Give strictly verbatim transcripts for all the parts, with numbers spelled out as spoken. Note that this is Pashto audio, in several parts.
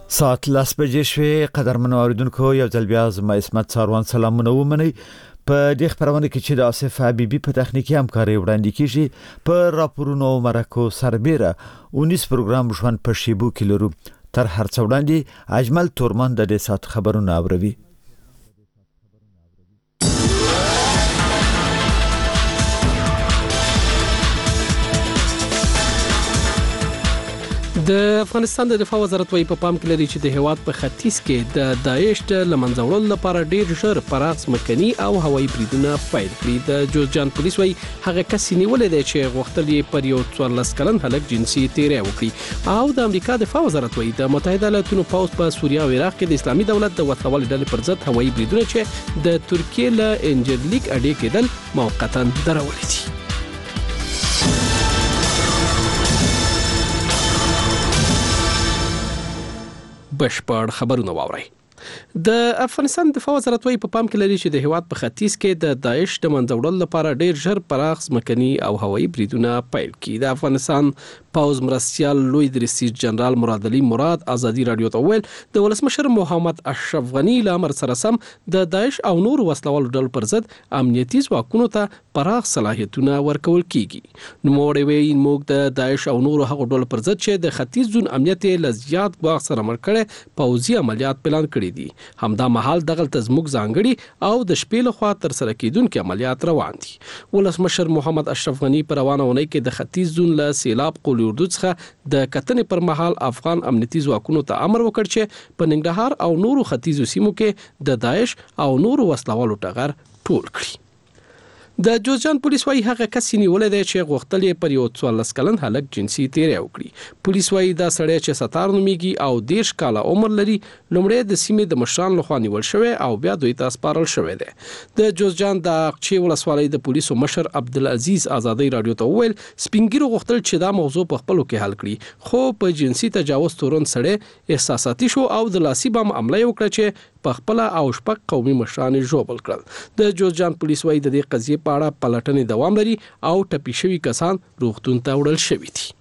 ساعت لس بجې شوې. قدرمنو اوریدونکو، یو ځل بیا زما عصمت څاروان سلامونه ومنئ. په دې خبرونه کې چې د آصف حبیبي په تخنیکی همکاري وړاندې کیږي، په راپورونو او مرکو سربېره اونیس پروګرام ژوند په شیبو کې لرو. تر هر څه وړاندې اجمل تورمان د دې ساعت خبرونه اوروي. د افغانستان د دفاع وزارت وايي په پام کې لري چې د هیواد په ختیځ کې د داعش د لمنځه وړلو لپاره ډیر ژر پراخ ځمکني او هوایي بریدونه پیل کړي. د جوزجان پولیس وايي هغه کس نیولې دی چې غوښتل یې پر یو څوارلس کلن هلک جنسي تیری وکړي. او د امریکا دفاع وزارت وايي د متحده ایالاتونو پوځ په سوریه او عراق کې د اسلامي دولت د وسلوالې ډلې پر ضد هوایي بریدونه چې د ترکیې له انجرلیک اډې کېدل موقتا درولې دي. بشپړ خبرونه واورئ. د افغانستان دفاع وزارت وايي په پام کې لري چې د هیواد په ختیځ کې د داعش د منځه وړلو لپاره ډیر ژر پراخ ځمکني او هوایي بریدونه پیل کړي. د افغانستان پوز مرستیال لوی درسي جنرال مراد علي مراد ازادي رادیو ته ویل د ولسمشر محمد اشرف غنی له امر سره سم د داعش او نور وسلوالو ډلو پر ضد امنیتي ځواکونو ته پراخ صلاحیتونه ورکول کیږي. نو موږ وی موږ د داعش او نور هغو ډلو پر ضد چې د ختیځ زون امنیت له زیات ګواښ سره مخ کړي پوځي عملیات پلان کړي دي. همدا مهال دغلته زموږ ځانګړي او د شپې لخوا تر سره کیدونکو عملیات روان دي. ولسمشر محمد اشرف غنی پر روانه ونی کې د ختیځ زون له سیلاب قول اردو څخه د کتنې پر مهال افغان امنیتي ځواکونو ته امر وکړ چې په ننګرهار او نورو ختیځو سیمو کې د داعش او نورو وسلوالو ټغر ټول کړي. د جوزجان پولیس وايي هغه کس نیولې دی چې غوښتل یې پر یو څوارلس کلن هلک جنسي تیری وکړي. پولیس وايي دا سړی چې ستار نومیږي او دیرش کاله عمر لري لومړی د سیمې د مشران لخوا نیول شوی او بیا دوی ته سپارل شوی دی. د جوزجان د اقچې ولسوالۍ د پولیسو مشر عبدالعزیز ازادي رادیو ته ویل سپینګیرو غوښتل چې دا موضوع په خپلو کې حل کړي، خو په جنسي تجاوز تورن سړی احساساتي شو او د لاسي بم عمله وکړه چې په خپل او شپږ قومي مشران ژوبل کړل. د جوزجان پولیس وايي د دې قضیې په اړه پلټنې دوام لري او ټپي شوي کسان روغتون ته وړل شوي دي.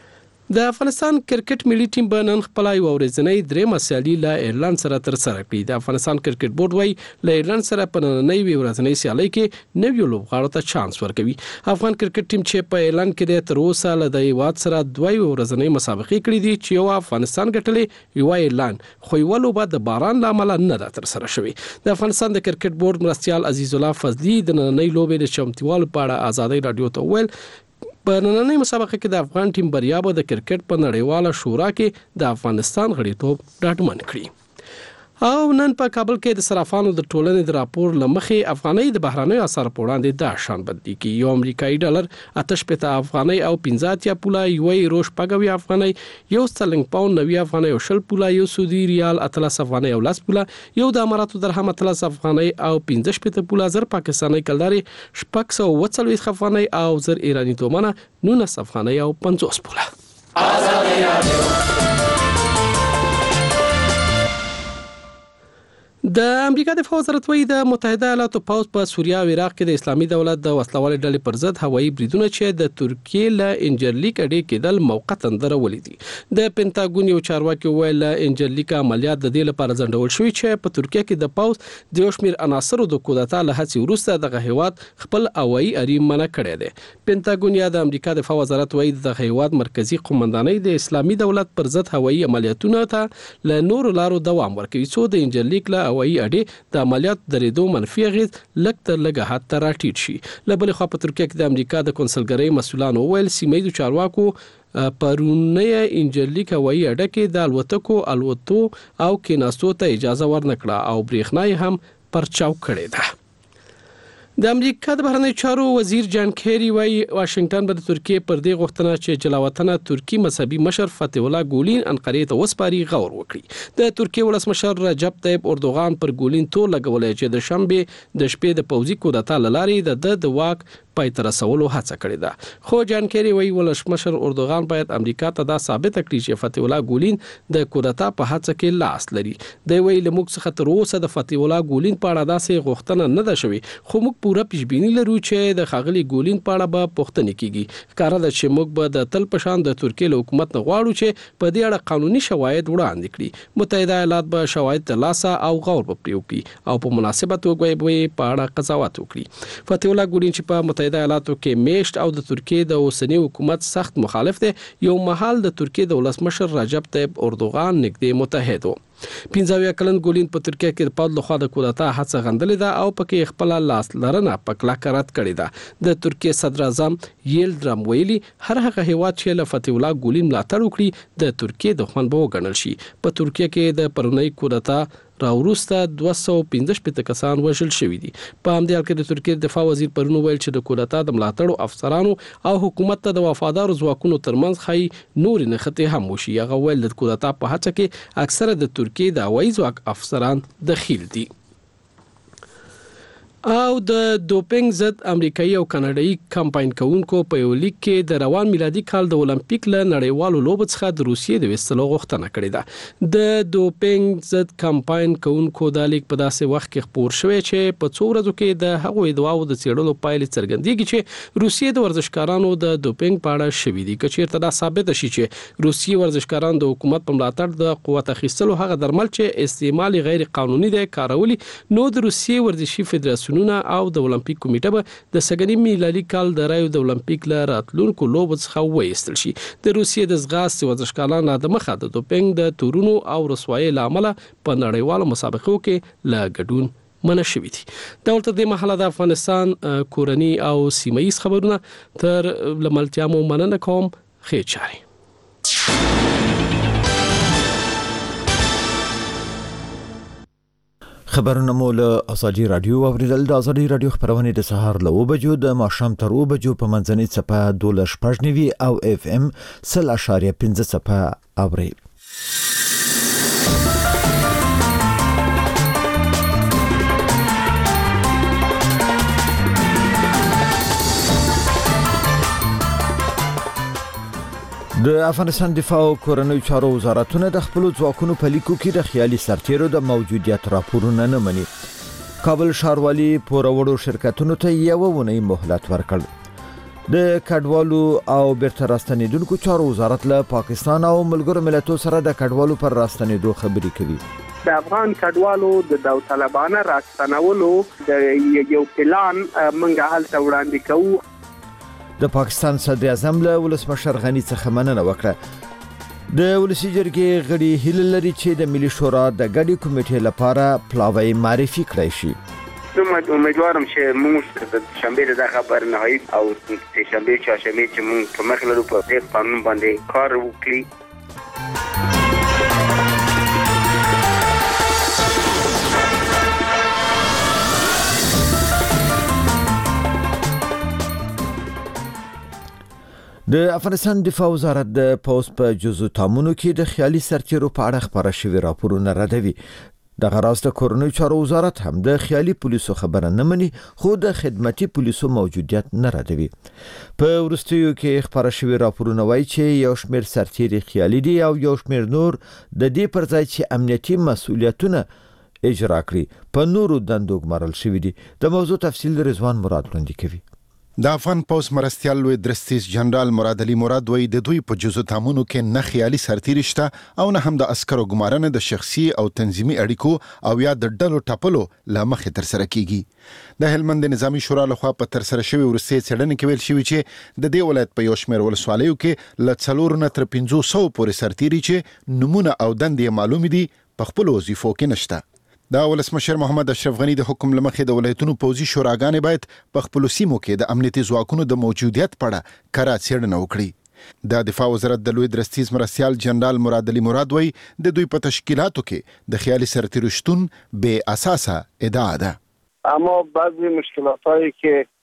د افغانستان کرکټ ملي ټیم به نن خپل یو ورځنی درېمه سیالي له ایرلند سره تر سره کړي. د افغانستان کرکټ بورډ وايي له ایرلند سره په نننۍ ورځنی سیالي کې نویو لوبغاړو ته چانس ورکوي. افغان کرکټ ټیم چې په ایرلند کې د تر اوسه له د هیواد سره دوه ورځنی مسابقې کړې دي چې یو افغانستان ګټلې یو ایرلند، خو یو لوبه د باران له امله نه ده تر سره شوې. د افغانستان د کرکټ بورډ مرستیال عزیز الله فضلي د نننۍ لوبې د چمتووالي په اړه ازادي رادیو ته ویل په نننۍ مسابقه کې د افغان ټیم بریا به د کرکټ په نړیواله شورا کې د افغانستان غړیتوب ډاډمن کړي. او نن په کابل کې د صرافانو د ټولنې د راپور لمخې افغانۍ د بهراني اسعارو په وړاندې د شان بدلی کی. یو امریکایي ډالر اته شپېته افغانۍ او پنځه اتیا پوله، یو یورو شپږ افغانۍ، یو سترلنګ پاوند نوي افغانۍ او شل پوله، یو سعودي ریال اتلس افغانۍ او لس پوله، یو د اماراتو درهم اتلس افغانۍ او پنځه شپېته پوله، زر پاکستاني کلداري شپږ سوه اووه څلوېښت افغانۍ او زر ایراني تومنه نولس افغانۍ او پنځوس پوله. آزادي رادیو. د امریکا دفاع وزارت وايي د متحده ایالاتو پوځ په سوریه او عراق کې د اسلامي دولت د وسلوالې ډلې پر ضد هوایي بریدونه چې د ترکیې له انجرلیک اډې کېدل موقتا درولې دي. د پینټاګون یو چارواکي ویل انجرلیک عملیات د دې لپاره ځنډول شوی چې په ترکیه کې د پوځ د یو شمېر عناصرو د کودتا له هڅې وروسته دغه هیواد خپل هوایي اړې منع کړی دی. پینټاګون یا د امریکا دفاع وزارت وايي دغه هیواد مرکزی قومندانۍ د اسلامي دولت پر ضد هوایي عملیاتونو ته له نورو لارو دوام ورکوي څو د انجرلیک له هوایي اډې د عملیات درېدو منفي اغیز لږ تر لږه حد ته راټیټ شي. له بلې خوا په ترکیه کې د امریکا د کنسلګرۍ مسؤلانو وویل سیمه ییزو چارواکو پرونی انجرلیک هوایي اډه کې د الوتکو الوتو او کېناستو ته اجازه ورنکړه او برېښنا هم پرچاو کړې ده. د امریکا د بهرنیو چارو وزیر جان کیری وايي واشنگټن به د ترکیې پر دې غوښتنه چې جلاوطنه ترکی مذهبي مشر فتح الله ګولین انقرې ته وسپاري غور وکړي. د ترکیې ولسمشر رجب طیب اردوغان پر ګولین تور لګولې چې د شنبه د شپې د پوځي کودتا لارې د د واک پای ته رسولو هڅه کړې ده. خو جان کیری وایي ولسمشر اردوغان باید امریکا ته دا ثابت کړي چې فتح الله ګولین د کودتا په هڅه کې لاس لري. دی وایي له موږ څخه تر اوسه د فتح الله ګولین په اړه داسې غوښتنه نه ده شوې، خو موږ پوره پیشبیني لرو چې د ښاغلي ګولین په اړه به پوښتنې کیږي. ښکاره ده چې موږ به د تل په شان د ترکیې له حکومت نه غواړو چې په دې اړه قانوني شواهد وړاندې کړي. متحده ایالات به شواهد ترلاسه او غور به پرې وکړي او په مناسبه توګه به په اړه قضاوت وکړي. فتح الله ګولین چې په متحده ایالاتو کې میشت او د ترکیې د اوسنی حکومت سخت مخالف دی، یو مهال د ترکیې د ولسمشر رجب طیب اردوغان نږدې متحد و. پنځه اویا کلن ګولین په ترکیه کې د پاد لخوا د کودتا هڅه غندلې ده او پکې خپل لاس لرنه په کلکه رد کړې ده. د ترکیې صدر اعظم یلدرم ویلي هر هغه هیواد چې له فتح الله ګولین ملاتړ وکړي د ترکیې د خوان به وګڼل شي. په ترکیه کې د پرونی کودتا راوروسته دوه سوه پنځه شپېته کسان وژل شوي دي. په همدې حال کې د ترکیې دفاع وزیر پرون ویل چې د کودتا د ملاتړو افسرانو او حکومت ته د وفادارو ځواکونو ترمنځ ښایي نورې نښتې هم وشي. هغه ویل د کودتا په هڅه کې اکثره د ترکیې د هوایي ځواک افسران دخیل دي. او د دوپینګ ضد امریکایي او کاناډایي کمپاین کوونکو په یو لیک کې د روان میلادي کال د اولمپیک له نړیوالو لوبو څخه د روسیې د وستلو غوښتنه کړې ده. د دوپینګ ضد کمپاین کوونکو د لیک په داسې وخت کې خپور شوی چې په څو ورځو کې د هغوی دواو د څېړلو پایلې څرګندېږي چې روسیې د ورزشکارانو د دوپینګ په اړه شوي دي. که چیرته دا ثابت شي چې روسیې ورزشکاران د حکومت په ملاتړ د قوت اخیستلو هغه درمل چې استعمال غیر قانوني دي کارولي، نو د روسیې ورزشي فدراسیون او د اولمپیک کمیټه به د سږني میلادي کال د رایو د اولمپیک له راتلونکو لوبو څخه وایستل شي. د روسیې د ځغاستې ورزشکاران د مخه د دوپینګ د تورونو او رسوایۍ له امله په نړیوالو مسابقو کې له ګډون منع شوي دي. دا ورته د محله د افغانستان کورني او سیمه‌ییز خبرونه تر لملتیا مو مننه کوم. خیر چاري. خبرونه مو له ازادي رادیو اوریدل. د ازادي رادیو خبرونه د سهار له وبجو د ماښام تر وبجو په منځنۍ څپه دوله شپږ نوي او اف ام سل اشاریه پنځه څپه اوري. د افغانستان دفاع او کورنۍ چارو وزارتونه د خپل ځواکونو په لیکو کې د خیالي سرتیرو د موجودیت راپورونه نه مني. کابل ښاروالي پوروړو شرکتونو ته یو ونې مهلت ورکړ. د کډوالو او بیرته راستنیدونکو چارو وزارت له پاکستان او ملګرو ملتونو سره د کډوالو پر راستنیدو خبرې کوي. د افغان کډوالو د داوطلبانه راستنولو د یو پلان منګه هلته وړاندې کوو. د پاکستان صدر اعظم له ولسمشر غنی څخه مننه وکړه. د ولسی جرګې غړي هیله لري چې د ملي شورا د غړي کمیټې لپاره پلاوی معرفي کړی شي. زه امیدوارم چې موږ د شنبه د خبر نهایی او د شنبه چهارشنبه چې موږ په مخ لرو په دې قانون باندې کار وکړو. د افغانستان دفاع وزارت د پوسټ په جزو تامونو کې د خیالي سرتیرو په اړه خبره شوی راپورونه ردوي. د غراس د کورنۍ چارو وزارت هم د خیالي پولیسو خبره نه مني، خو د خدمتي پولیسو موجودیت نه ردوي. په ورستیو کې خبره شوی راپورونه وایي چې یو شمېر سرتیري خیالي دي او یو شمېر نور د دې پر ځای چې امنیتي مسؤلیتونه اجرا کړي په نورو دندو ګمارل شوي دي. د موضوع تفصیل رضوان مراد وړاندې کوي. د افغان پوس مرستیال لوی درستیز جنرال مراد علي مراد وایي د دوی په جزو تامونو کې نه خیالي سرتیري شته او نه هم د عسکرو ګمارنه د شخصي او تنظیمي اړیکو او یا د ډلو ټاپلو لمخې تر سره کیږي. د هلمند نظامی شورا لخوا په تر سره شوی ورسته څېړنې کې ویل شوی چې د دې ولایت په یو شمېر ولسوالیو کې ل څلور نه تر پنځه سوه پورې سرتیري چې نمونه او دندې معلوم دي په خپل وظیفو کې نشته. دا ولسمشر محمد اشرف غنی د حکم لمخې د ولایتونو پوځي شوراګانې باید په خپل سیمو کې د امنیتي ځواکونو د موجودیت په اړه کره څېړنه وکړي. د دفاع وزارت د لوی درستیز مرستیال جنرال مراد علي مراد وایي د دوی په تشکیلاتو کې د خیالي سرتیرو شتون بې اساسه ادعا ده. اما بعضی مشکلاتایی که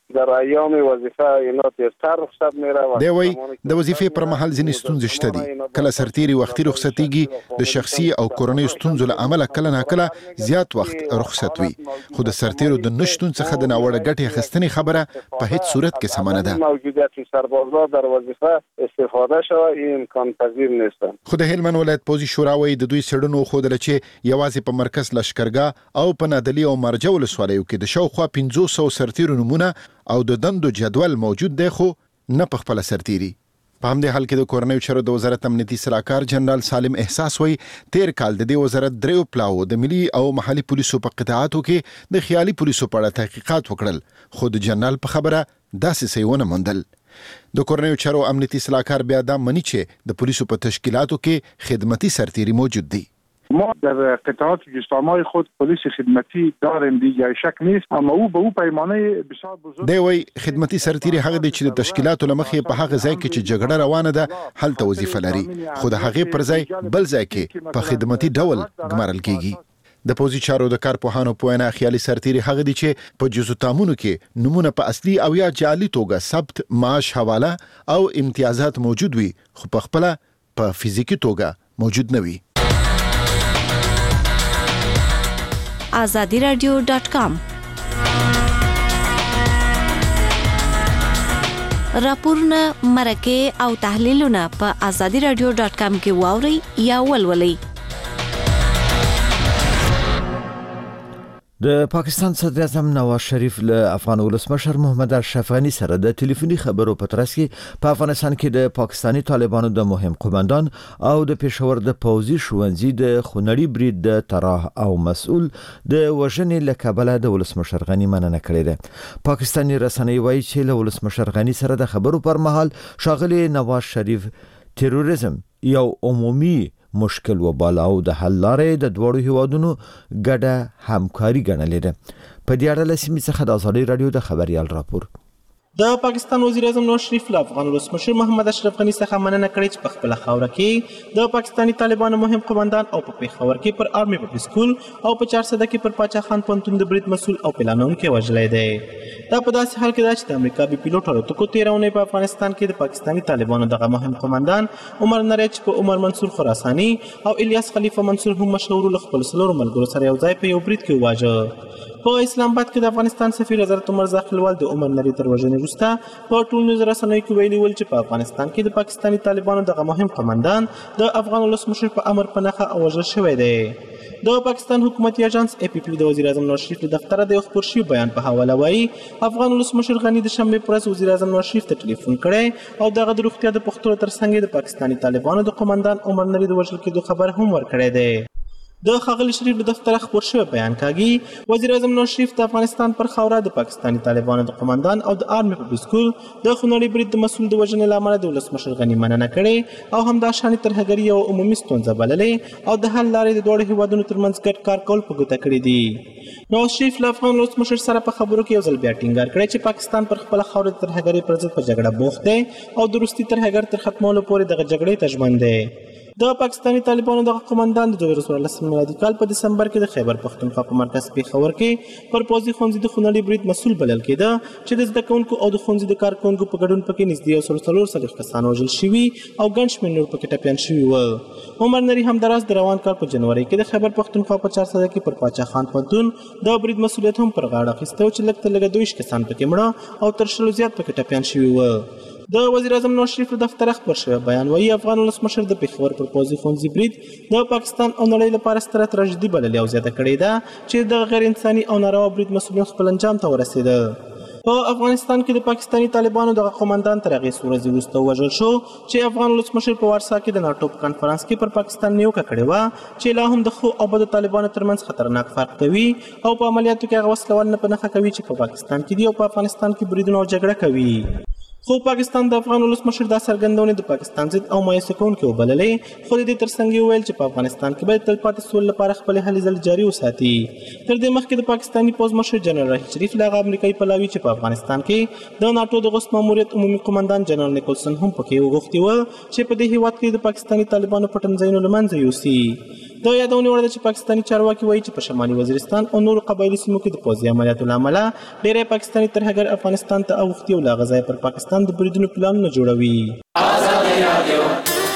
در ایام وظیفه اینا تر رخصت میره. دی وای د وظیفې پر مهال ځینې ستونزې شته دي. کله سرتیری وختي رخصتیږي، د شخصي او کورنۍ ستونزو له امله کله ناکله زیات وخت رخصت وي، خو د سرتیرو د نشتون څخه د ناوړه ګټې اخیستنې خبره په هیڅ صورت کې سمه نه ده. موجودیت سربازا در وظیفه استفاده شوه این امکان پذیر نیست. خو د هلمند ولایت پوځي شورا وايي د دوی څېړنو ښودله چې یوازې په مرکز لښکرګاه او په نادلي او مرجه ولسوالیو کې د شاوخوا پنځوس سوه سرتیرو نومونه او د دندو جدول موجود دی، خو نه په خپله سرتیري. په همدې حال کې د کورنیو چارو د وزارت امنیتي سلاکار جنرال سالم احساس وایي تیر کال د دې وزارت دریو پلاو د ملي او محلي پولیسو په قطاعاتو کې د خیالي پولیسو په اړه تحقیقات وکړل، خو د جنرال په خبره داسې څه ونه موندل. د کورنیو چارو امنیتي سلاکار بیا دا مني چې د پولیسو په تشکیلاتو کې خدمتي سرتیري موجود دی. ما در قطعات جستانهای خود پلیس خدمتی داریم دیگه، شک نیست، اما او به او پیمانه بسیار بزرگ دی وای خدمتي سرتیری هغه دی چې د تشکیلاتو لمخې په هغه ځای کې چې جګړه روانه ده هلته وظیفه لري، خو د هغې پر ځای بل ځای کې په خدمتي ډول ګمارل کیږي. د پوځي چارو د کارپوهانو په وینا خیالي سرتیری هغه دی چې په جزو تامونو کې نمونه په اصلي او یا جعلي توګه ثبت، معاش، حواله او امتیازات موجود وي، خو په خپله په فزیکي توګه موجود نه وي. آزادی رادیو ډاټ کام راپورونه، مرکې او تحلیلونه په آزادی رادیو ډاټ کام کې واورئ یا ولولئ. د پاکستان صدر اعظم نواز شریف له افغان ولسمشر محمد اشرف غني سره د ټلیفوني خبرو په ترڅ کې په افغانستان کې د پاکستانی طالبانو د مهم قوماندان او د پېښور د پوځي ښوونځي د خونړي برید د طراح او مسؤل د وژنې له کبله د ولسمشر غني مننه کړې ده. پاکستاني رسنۍ وایي چې له ولسمشر غني سره د خبرو پر مهال ښاغلي نواز شریف تروریزم یو عمومي مشکل وباله او د حل لارې د دوړو هیوادونو ګډه همکاري ګڼلې ده. په دې اړه له سیمې څخه د آزادۍ رادیو د خبريال راپور. د پاکستان وزیر اعظم نواز شریف له افغان ولسمشر محمد اشرف غني څخه مننه کړې چې په خپله خاوره کې د پاکستاني طالبانو مهم قوماندان او په پېښور کې پر آرمي پبلک سکول او په چارسده کې پر پاچا خان پوهنتون د برید مسؤل او پلانونکی وژلی دی. دا په داسې حال کې ده چې د امریکا بي پیلوټ الوتکو تېره اونۍ په افغانستان کې د پاکستاني طالبانو دغه مهم قوماندان عمر نریچ په عمر منصور خراساني او الیاس خلیفه منصور هم مشهورو له خپلو څلورو ملګرو سره یو ځای په یو برید کې وواژه. په اسلام آباد کې د افغانستان سفیر حضرت عمر زاخیلوال د عمر نری تر وژنې وروسته په ټولنیزو رسنیو کې ویلي ول چې په افغانستان کې د پاکستاني طالبانو دغه مهم قوماندان د افغان ولسمشر په امر په نښه وژل شوی دی. د پاکستان حکومتي اژانس اے پی پی د وزیر اعظم نواز شریف له دفتره د یو خپور شوي بیان په حواله وایي افغان ولسمشر غني د شنبې په ورځ وزیر اعظم نواز شریف ته ټلیفون کړی او دغه د روغتیا د پوښتنو ترڅنګ د پاکستاني طالبانو د قوماندان عمر نری د وژل کېدو خبر هم ورکړی دی. د ښاغلي شریف له دفتره خپور شوی بیان کاږي وزیر اعظم نواز شریف د افغانستان پر خاوره د پاکستاني طالبانو د قوماندان او د آرمي پبلک سکول د خونړي برید د مسؤل د وژنې له امله د ولسمشر غني مننه کړې او همداشانې ترهګري یوه عمومي ستونزه بللې او د حل لارې د دواړو هیوادونو ترمنځ ګډ کار کول په ګوته کړي دي. نواز شریف له افغان ولسمشر سره په خبرو کې یو ځل بیا ټینګار کړی چې پاکستان پر خپله خاوره د ترهګرۍ پر ضد په جګړه بوخت دی او د وروستي ترهګر تر ختمولو پورې دغه جګړې ته ژمن دی. د پاکستاني طالبانو دغه قوماندان د دوه زره څوارلسم میلادي کال په دسمبر کې د خیبر پښتونخوا په مرکز پېښور کې پر پوځي ښوونځي د خونړي برید مسؤل بلل کېده چې د زده کوونکو او د ښوونځي د کارکوونکو په ګډون پکې نږدې یو سل څلور څلوېښت کسان وژل شوي او ګڼ شمېر نور پکې ټپیان شوي ول. عمر نری همداراز د روان کال په جنوري کې د خیبر پښتونخوا په چارسده کې پر پاچا خان پوهنتون د برید مسؤلیت هم پر غاړه اخیستی و چې لږ تر لږه دوه ویشت کسان پکې مړه او تر شلو زیات پکې ټپیان شوي ول. د وزیر اعظم نواز شریف له دفتره خپور شوی بیان وایي افغان ولسمشر د پېښور پر پوځي ښوونځي برید د پاکستان او نړۍ لپاره ستره تراژیدي بللې او زیاته کړې ده چې د غیر انساني او ناروا برید مسؤلین خپل انجام ته ورسېده. په افغانستان کې د پاکستاني طالبانو دغه قوماندان تر هغې څو ورځې وروسته ووژل شو چې افغان ولسمشر په وارسا کې د ناټو په کنفرانس کې پر پاکستان نیوکه کړې وه چې لا هم د ښو او بدو طالبانو ترمنځ خطرناک فرق کوي او په عملیاتو کې هغه وسله وال نه په نښه کوي چې په پاکستان کې دي او په افغانستان کې بریدونه او جګړه کوي. خو پاکستان د افغان ولسمشر دا څرګندونې د پاکستان ضد او مایوسه کوونکې وبللې خو د دې ترڅنګ یې وویل چې په افغانستان کې باید تلپاتې سولې لپاره خپلې هلې ځلې جاري وساتي. تر دې مخکې د پاکستاني پوځ مشر جنرال راحیل شریف له هغه امریکایي پلاوي چې په افغانستان کې د ناټو د غوث ماموریت عمومي قومندان جنرال نیکولسن هم پکې وغوښتي وه چې په دې هېواد کې د پاکستاني طالبانو پټنځایونه له منځه یوسي. د یادونې وړ ده چې پاکستاني چارواکي وایي چې په شمالي وزیرستان او نورو قبایلي سیمو کې د پوځي عملیاتو له امله ډېری پاکستاني ترهګر افغانستان ته اوښتي او له هغه ځایه پر پاکستان د بریدونو پلانونه جوړوي.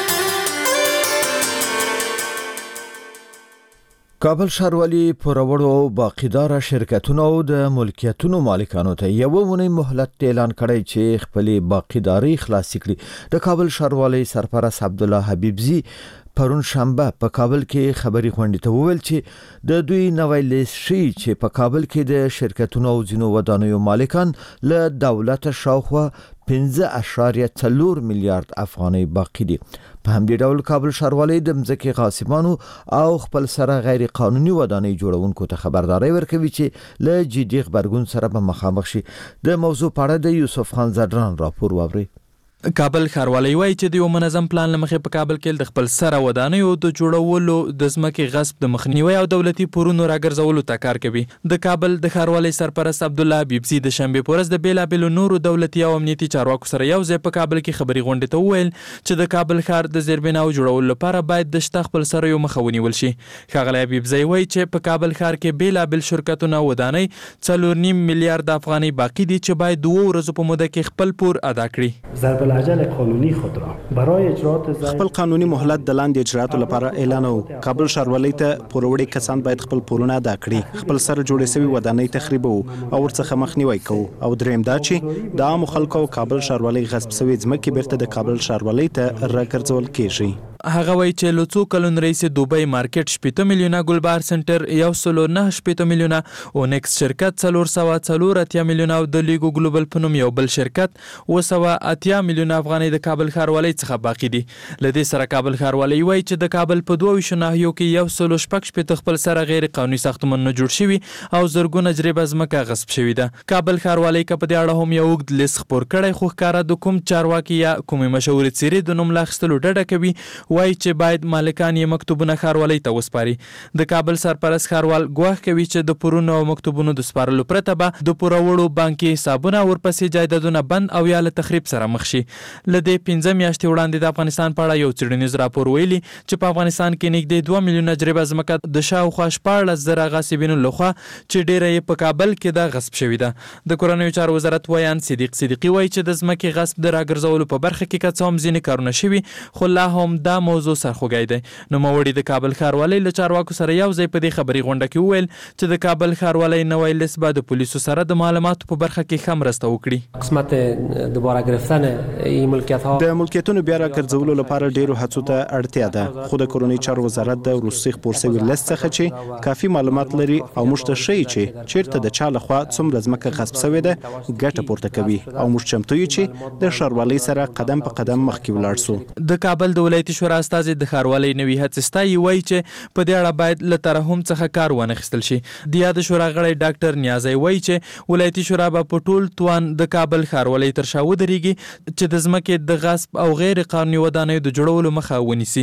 کابل ښاروالي پوروړو او باقیداره شرکتونو او د ملکیتونو مالکانو ته یو مونې مهلت اعلان کړی چې خپلې باقیداري خلاصې کړي. د کابل ښاروالي سرپرست عبدالله حبیبزي پرون شنبه په کابل کې خبري غونډې ته وویل چې د دوی نوی لیست ښیي چې په کابل کې د شرکتونو او ځینو ودانیو مالکان له دولت شاوخوا پنځه اعشاریه څلور میلیارډ افغانۍ باقی دي. په همدې ډول کابل ښاروالي د مځکې غاصبانو او خپل سره غیر قانوني ودانۍ جوړونکو ته خبرداري ورکوي چې له جدي غبرګون سره به مخامخ شي. د موضوع په اړه د یوسف خان زدران راپور واوري. کابل ښاروالي وایي چې د یو منظم پلان له مخې په کابل کې د خپل سره ودانیو د جوړولو د ځمکې غصب د مخنیوي او دولتي پورونو راګرځولو ته کار کوي. د کابل د ښاروالي سرپرست عبدالله حبیبزي د شنبې په ورځ د بیلابیلو نورو دولتي او امنیتي چارواکو سره یو ځای په کابل کې خبري غونډې ته وویل چې د کابل ښار د زیربناو جوړولو لپاره باید د شته خپل سره یو مخه ونیول شي. ښاغلی حبیبزي وایي چې په کابل ښار کې بیلابیل شرکتونه او ودانۍ څلور نیم میلیارډ افغانۍ باقی دي چې باید دوه ورځو په موده کې خپل پور ادا کړي. ضرب العجل قانونی خود را برای اجرات خپل قانوني مهلت د لاندې اجراتو لپاره اعلانو. کابل ښاروالۍ ته پوروړي کسان باید خپل پورونه ادا کړي، خپل سره جوړې شوی ودانۍ تخریبو او ورڅخه مخنیوي کوو. او دریم دا چې د عامو خلکو کابل ښاروالۍ غصب شوی ځمکې بیرته د کابل ښاروالۍ ته راګرځول کیږي. هغه وایي چې له څو کلونو راهیسې دوبۍ مارکیټ شپېته میلیونه، ګلبهار سنټر یو سلو نهه شپېته میلیونه، اونکس شرکت څلور سوه څلور اتیا میلیونه او د لیګو ګلوبل په نوم یو بل شرکت اوه سوه اتیا میلیونه افغانۍ د کابل ښاروالۍ څخه باقي دي. له دې سره کابل ښاروالۍ وایي چې د کابل په دوه ویشتو ناحیو کې یو سلو شپږ شپېته خپل سره غیر قانوني ساختمانونه جوړ شوي او زرګونه جریبه ځمکه غصب شوې ده. کابل ښاروالۍ که په دې اړه هم یو اوږد لیست خپور کړی، خو ښکاره د کوم چارواکي یا کومې مشهورې څیرې د نوم له اخیستلو ډډه کوي. وایي چې باید مالکان یې مکتوبونه ښاروالۍ ته وسپاري. د کابل سرپرست ښاروال ګواښ کوي چې د پورونو او مکتوبونو د سپارلو پرته به د پوروړو بانکي حسابونه ورپسې جایدادونه بند او یا له تخریب سره مخ شي. له دې پنځه میاشتې وړاندې د افغانستان په اړه یو څېړنیز راپور ویلي چې په افغانستان کې نږدې دوه میلیونه جریبه ځمکه د شاوخوا شپاړلس زره غاصبینو لخوا چې ډیره یې په کابل کې ده غصب شوې ده. د کورنیو چارو وزارت ویان صدیق صدیقي وایي چې د ځمکې غصب د راګرځولو په برخه کې که څه هم ځینې کارونه شوي، خو لا هم دا موضوع سرخوږی دی. نوموړي د کابل ښاروالۍ له چارواکو سره یو ځای په دې خبري غونډه کې وویل چې د کابل ښاروالۍ نوی لیست به د پولیسو سره د معلوماتو په برخه کې ښه مرسته وکړي. قسمت دوباره گرفتن این ملکیت ها د ملکیتونو بیا راګرځولو لپاره ډیرو هڅو ته اړتیا ده، خو د کورنۍ چارو وزارت د وروستي خپور شوي لیست څخه چې کافي معلومات لري او موږ ته ښیي چې چیرته د چا لخوا څومره ځمکه غصب شوې ده ګټه پورته کوي او موږ چمتو یو چې د ښاروالۍ سره قدم په قدم مخکې ولاړ سو. د کابل د ولایتي شورا استازي د ښاروالۍ نوي هڅې ستایي، وایي چې په دې اړه باید له ترحم څخه کار وانخیستل شي. د یاد شورا غړی ډاکټر نیازی وایي چې ولایتي شورا به په ټول توان د کابل ښاروالۍ تر شا ودرېږي چې د ځمکې د غصب او غیر قانوني ودانیو د جوړولو مخه ونیسي.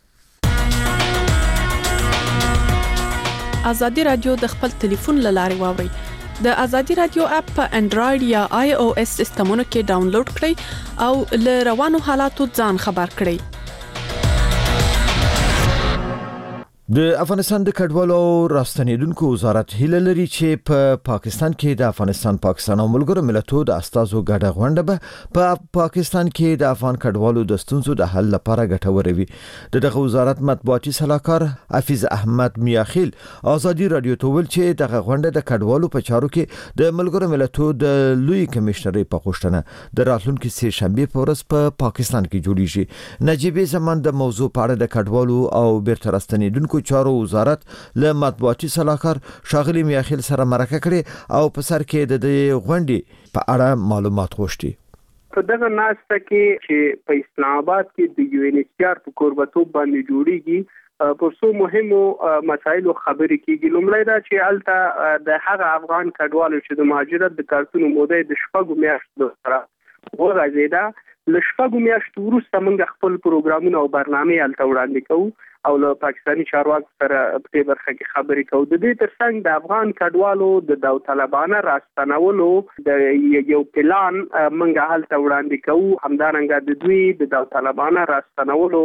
ازادي رادیو د خپل ټلیفون له لارې واورئ. د ازادي رادیو اپ په انډراید یا آی او اس سیسټمونو کې ډاونلوډ کړئ او له روانو حالاتو ځان خبر کړئ. د افغانستان د کډوالو او راستنیدونکو وزارت هیله لري چې په پاکستان کې د افغانستان پاکستان او ملګرو ملتونو د استازو ګډه غونډه به په پاکستان کې د افغان کډوالو د ستونزو د حل لپاره ګټوره وي. دغه وزارت مطبوعاتي سلاکار حفیظ احمد میاخیل ازادي رادیو ته ویل چې دغه غونډه د کډوالو په چارو کې د ملګرو ملتونو د لوی کمشنر په غوښتنه د راتلونکي سه شنبه په ورځ په پاکستان کې جوړیږي. نجیب زمان د موضوع په اړه د کډوالو او بیرته راستنیدونکو چارو وزارت له مطبوعاتي سلاکار شاغلی میاخیل سره مرکه کړي او په سر کې د دې غونډې په اړه معلومات غوښتي. په دغه ناسته کې چې په اسلام آباد کې د یو ان ایچ ار په کوربتوب باندې جوړیږي پر څو مهمو مسایلو خبرې کیږي. لومړی دا چې الته د هغه افغان کډوالو چې د مهاجرت د کارتونو موده د شپږو میاشتو سره وغځېده، له شپږو میاشتو وروسته موږ خپل پروګرامونه او برنامې الته وړاندې کوو او له پاکستاني چارواکو سره په دې برخه کې خبرې کوو. د دې ترڅنګ د افغان کډوالو د داوطلبانه راستنولو د یو پلان موږ هلته وړاندې کوو. همدارنګه د دوی د داوطلبانه راستنولو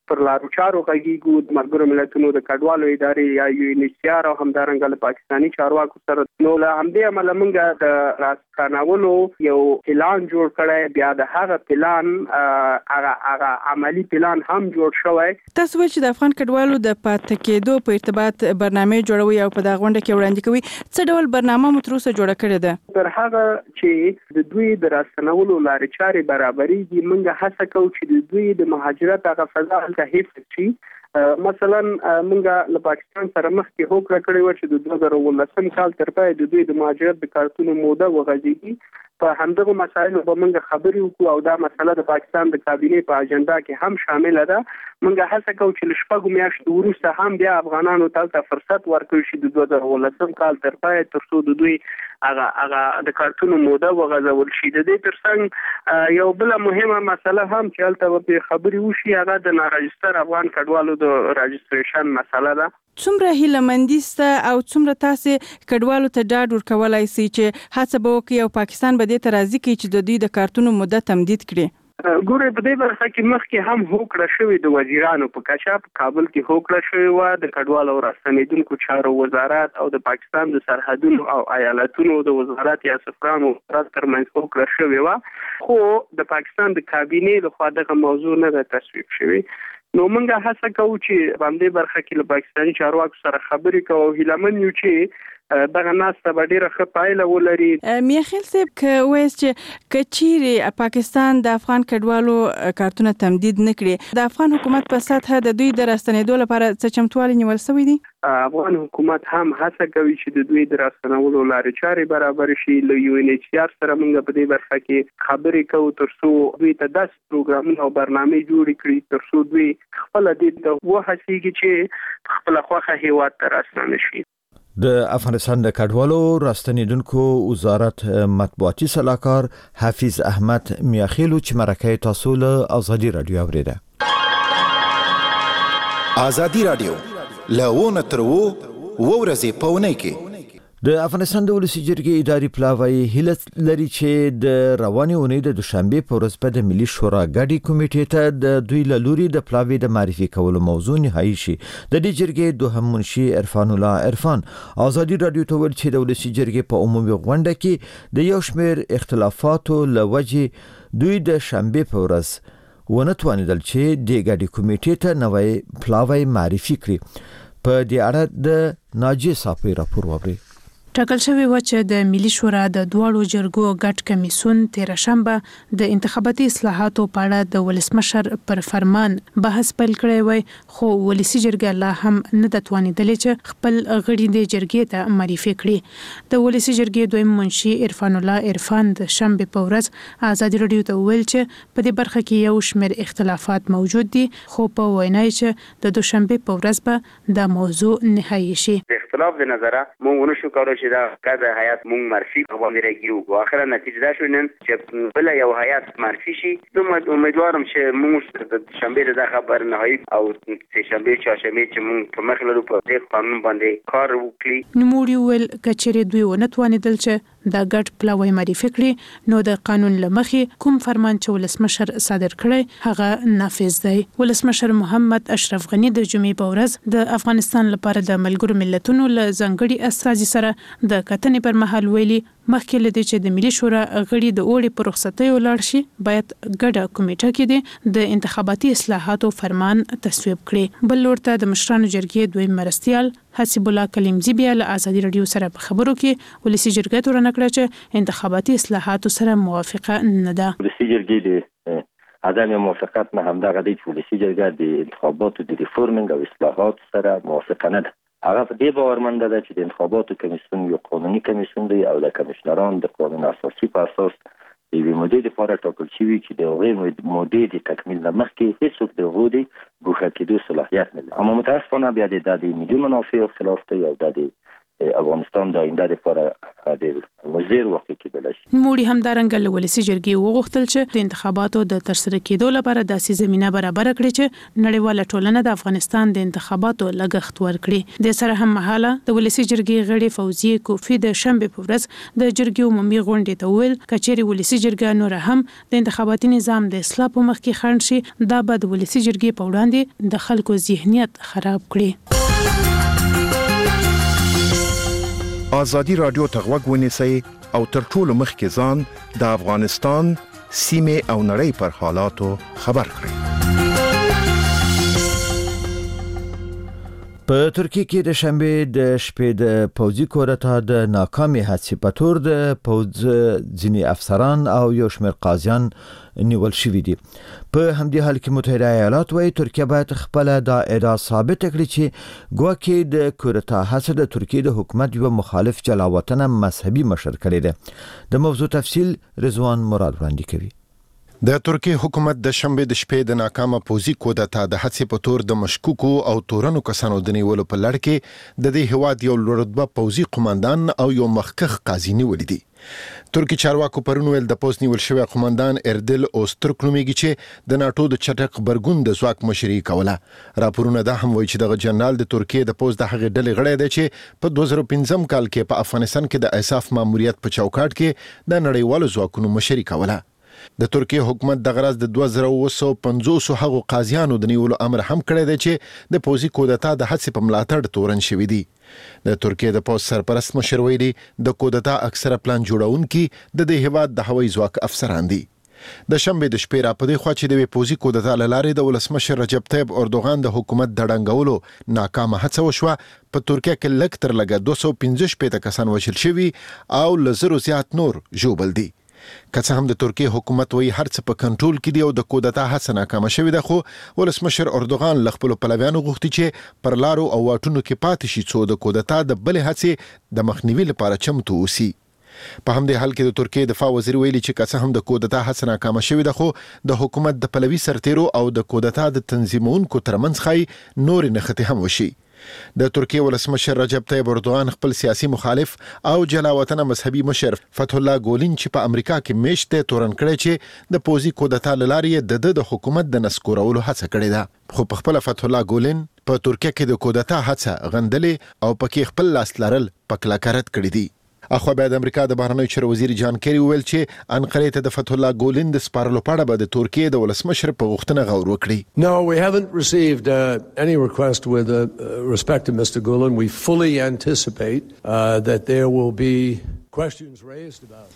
پر لارو چارو غږیږو د ملګرو ملتونو د کډوالو ادارې یا یو ان ایچ سی آر او همدارنګه له پاکستاني چارواکو سره نو له همدې امله موږ د راستنولو یو پلان جوړ کړی، بیا د هغه پلان هغه هغه عملی پلان هم جوړ شوی. تاسو چې د افغان کډوالو د پاتې کېدو په ارتباط برنامه جوړوي او په دغه غونډه کې وړاندې کوي، څه ډول برنامه مو تر اوسه جوړه کړې ده؟ تر هغه چې د دوی د راستنولو لارې چارې برابرېږي، موږ هڅه کوو چې د دوی د مهاجرت هغه فضا هلته حفظ شي. مثلا موږ له پاکستان سره مخکې هوکړه کړې وه چې د دوه زره اوولسم کال تر پای د دوی د مهاجرت د کارتونو موده وغځېږي. په همدغه مسایلو به موږ خبرې وکړو او دا مسله د پاکستان د کابینې په اجنډا کې هم شامله ده. موږ هڅه کوو چې له شپږو میاشتو وروسته هم بیا افغانانو ته فرصت ورکړي شي د دوه زره اوولسم کال تر پای تر څو د دوی هغه هغه د کارتونو موده وغځول شي. د دې ترڅنګ یو بل مهمه مسله هم چې هلته به خبرې وشي، هغه د ناراجستر افغان کډوالو د راجستریشن مسله ده. څومره هیله‌مندي سته او څومره تاسو کډوالو ته ډاډ ورکولای شئ چې هڅه به وکړي او پاکستان به دې ته راضي کړي چې د دوی د کارتونو مدت تمدید کړي؟ ګوره په دې برخه کې مخکې هم هوکړه شوې د وزیرانو په کچه په کابل کې هوکړه شوې وه د کډوالو او راستنېدونکو چارو وزارت او د پاکستان د سرحدونو او ایالتونو د وزارت یا سفرانو وزارت ترمنځ هوکړه شوې وه، خو د پاکستان د کابینې لخوا دغه موضوع نه ده تصویب شوې. نو موږ هڅه کوو چې په همدې برخه کې له پاکستاني چارواکو سره خبرې کوو او هیلهمن یو چې دغه ناسته به ډېره ښه پایله ولري. میاخیل صاحب که وایي چې که چیرې پاکستان د افغان کډوالو کارتونه تمدید نه کړي، د افغان حکومت په سطحه د دوی د راستنېدو لپاره څه چمتووالی نیول شوی دی؟ افغان حکومت هم هڅه کوي چې د دوی د راستنولو لارې چارې برابر شي. له یو ان ایچ سی آر سره موږ په دې برخه کې خبرې کوو تر څو دوی ته داسې پروګرامونه او برنامې جوړې کړي تر څو دوی خپله دې ته وهڅېږي چې خپله خوښه هېواد ته راستنه شي. د افغانستان د کډوالو راستنیدونکو وزارت مطبوعاتي سلاکار حفیظ احمد میاخیلو چې مرکه تاسو له ازادي رادیو اوریده. ازادي رادیو لاونه ترو ورځې پونه کې د افغانستان د ولسی جرګې اداري پلاوی هیله لري چې د رواني اونۍ د دوشنبه په ورځ په د ملي شورا غړي کمیټې ته د دوی له لوري د پلاوی د معرفي کولو موضوع نهایی شي. د دې جرګې دوهم منشي عرفان الله عرفان ازادي رادیو ته ویل چې د ولسی جرګې په عمومي غونډه کې د یو شمېر اختلافاتو لوجې دوی د شنبه په ورځ ونه توانیدل چې د غړي کمیټې ته نوې پلاوی معرفي کړي. په دې اړه د ناجی صافي راپور وبري. ټاکل شوی و چې د ملي شورا د دواړو جرګو ګډ کمیسیون تیر شنبه د انتخاباتي اصلاحاتو په اړه د ولسمشر پر فرمان بحث پیل کړی وای، خو ولسی جرګه لا هم نه د توانیدلې چې خپل غړي د جرګې ته معرفي کړي. د ولسی جرګې دویم منشي عرفان الله عرفان د شنبه په ورځ ازادي رادیو ته ویل چې په دې برخه کې یو شمېر اختلافات موجود دي، خو په وینای چې د دوشنبه په ورځ به د موضوع نهایی شي. اختلاف د نظره مونږ ونشو کولای چې دا کده هیئت مونږ معرفي باندې راګیرو. په اخره نتیجه دا شو نن چې بل یو هیئت معرفي شي. زه امیدوارم چې مونږ د شنبه د خبر نهایی او سه شنبه چهارشنبه چې مونږ په مخ لرو په دې قانون باندې کار وکړي. نوموړي ویل کچېره دوی ونه توانیدل چې دا ګډ پلاوی معرفي کړي، نو د قانون لمخې کوم فرمان چې ولسمشر صادر کړی هغه نافذ دی. ولسمشر محمد اشرف غنی د جمعې په ورځ د افغانستان لپاره د ملګرو ملتونو له ځانګړي استازي سره د کتنې پر مهال ویلي مخکې لدی چې د ملي شورا غړي د اوړي پر رخصتۍ ولاړ شي باید ګډه کمیټه کې د انتخاباتي اصلاحاتو فرمان تصویب کړي. بل لورته د مشرانو جرګې دوی مرستيال حسیب الله کلیمزی بیا له ازادي رادیو سره په خبرو کې ولسی جرګې تورن کړ چې انتخاباتي اصلاحاتو سره موافقه نه ده. ولسی جرګې د عدم موافقت نه هم دغه د ولسی جرګې د انتخاباتو د ریفورمینګ او اصلاحات سره موافقه نه ده. هغه په دې باورمنده ده چې د انتخاباتو کمیسیون یو قانوني کمیسیون دی او د کمشنران د قانون اساسي په اساس د یوې مودې لپاره ټاکل شوي چې د هغې مودې د تکمیل نه مخکې هېڅوک د هغو د ګوښه کېدو صلاحیت نه لري. اما متاسفانه بیا د د ملي منافعو خلاف دی او د افغانستان د آینده لپاره د مزیر وخت کېدل شي. نوموړي همدارنګه له ولسي جرګې وغوښتل چې د انتخاباتو د ترسره کېدو لپاره داسې زمينه برابر کړي چې نړیواله ټولنه د افغانستان د انتخاباتو لګښت ورکړي. د سره هم مهاله د ولسي جرګې غړي فوزیه کوفی د شنبه په ورځ د جرګې عمومي غونډې ته ویل کچېري ولسي جرګه نور هم د انتخاباتي نظام د اصلاح په مخ کې خنډ شي دا به د ولسي جرګې په وړاندې د خلکو ذهنیت خراب کړي. آزادی رادیو ته غوږ ونیسئ او تر ټولو مخکې ځان د افغانستان سیمې او نړۍ پر حالاتو خبر کړئ. په ترکیه کې د شنبه د شپې د پوځي کودتا د ناکامي هڅې په تور د پوځ ځینی افسران او یو شمېر قاضیان نیول شوي دي. په همدې حال کې متحده ایالات وايي ترکیه باید خپل د ادعا ثابت کړي چې ګواکې د کودتا هڅه د ترکیه د حکومت یو مخالف جلاوطن مذهبي مشر کړی دی. د موضوع تفصیل رضوان مراد وړاندې کوي. د ترکیه حکومت د شنبه د شپې د ناکامه پوځي کودتا د هڅې په تور د مشکوکو او تورنو کسانو د نیولو په لړ کې د دې هواد یو لوړرتبه پوځي قوماندان او یو مخکښ قاضي نیولې دي. ترکی چارواکو پرون ویل د پوس نیول شوی قوماندان اردل اوسترک نومیږي چې د ناتو د چټک برګون د ځواک مشري کوله. راپورونه دا هم وایي چې د جنرال د ترکیه د پوس د هغې ډلې غړی دی چې په دوه زره پنځم کال کې په افغانستان کې د اساف ماموریت په چوکاټ کې د نړیوالو ځواکونو مشري کوله. د ترکیه حکومت د غرض د دوه زره اوه پنځوس هغو قاضیانو د نیولو امر هم کړی دی چې د پوځي کودتا د هڅې په ملاتړ تورن شوي دي. د ترکیه د پوځ سرپرست مشر ویلي د کودتا اکثره پلان جوړونکي د دې هیواد د هوایي ځواک افسران دي. د شنبه د شپې را په دې خوا چې د پوځي کودتا لارې د ولسمشر رجب طیب اردوغان د حکومت د ړنګولو ناکامه هڅه وشوه. په ترکیه کې لږ تر لږه دوه سوه پنځه شپېته کسان وژل شوي او له زرو زیات نور ژوبل دي. که څه هم د ترکیه حکومت وایي هر څه په کنټرول کې دی او د کودتا هڅه ناکامه شوې ده، خو ولسمشر اردوغان له خپلو پلویانو غوښتي چې پر لارو او واټونو کې پاتې شي څو د کودتا د بلې هڅې د مخنیوي لپاره چمتو اوسي. په همدې حال کې د ترکیه دفاع وزیر ویلي چې که څه هم د کودتا هڅه ناکامه شوې ده، خو د حکومت د پلوي سرتیرو او د کودتا د تنظیمونکو ترمنځ ښایي نورې نښتې هم وشي. د ترکیه ولسمشر رجب طیب اردوغان خپل سیاسي مخالف او جلاوطن مذهبي مشر فتح الله ګولین چې په امریکا کې میشت تورن کړی چې د پوځي کودتا لارې د د حکومت د نسکورولو هڅه کړې ده. خو په خپل فتح الله ګولین په ترکیه کې د کودتا هڅه غندلې او پکې خپل لاس لرل پکلا کرت کړی دي. اخو بعد امریکا د بهرنیو چارو وزیر جان کری ویل چې انقره ته د فتح الله ګولین د سپارلو په اړه به د ترکیه د ولسمشر په غوښتنه غور وکړي. No, we haven't received uh, any request with uh, respect to Mister Gulen. We fully anticipate uh, that there will be questions raised about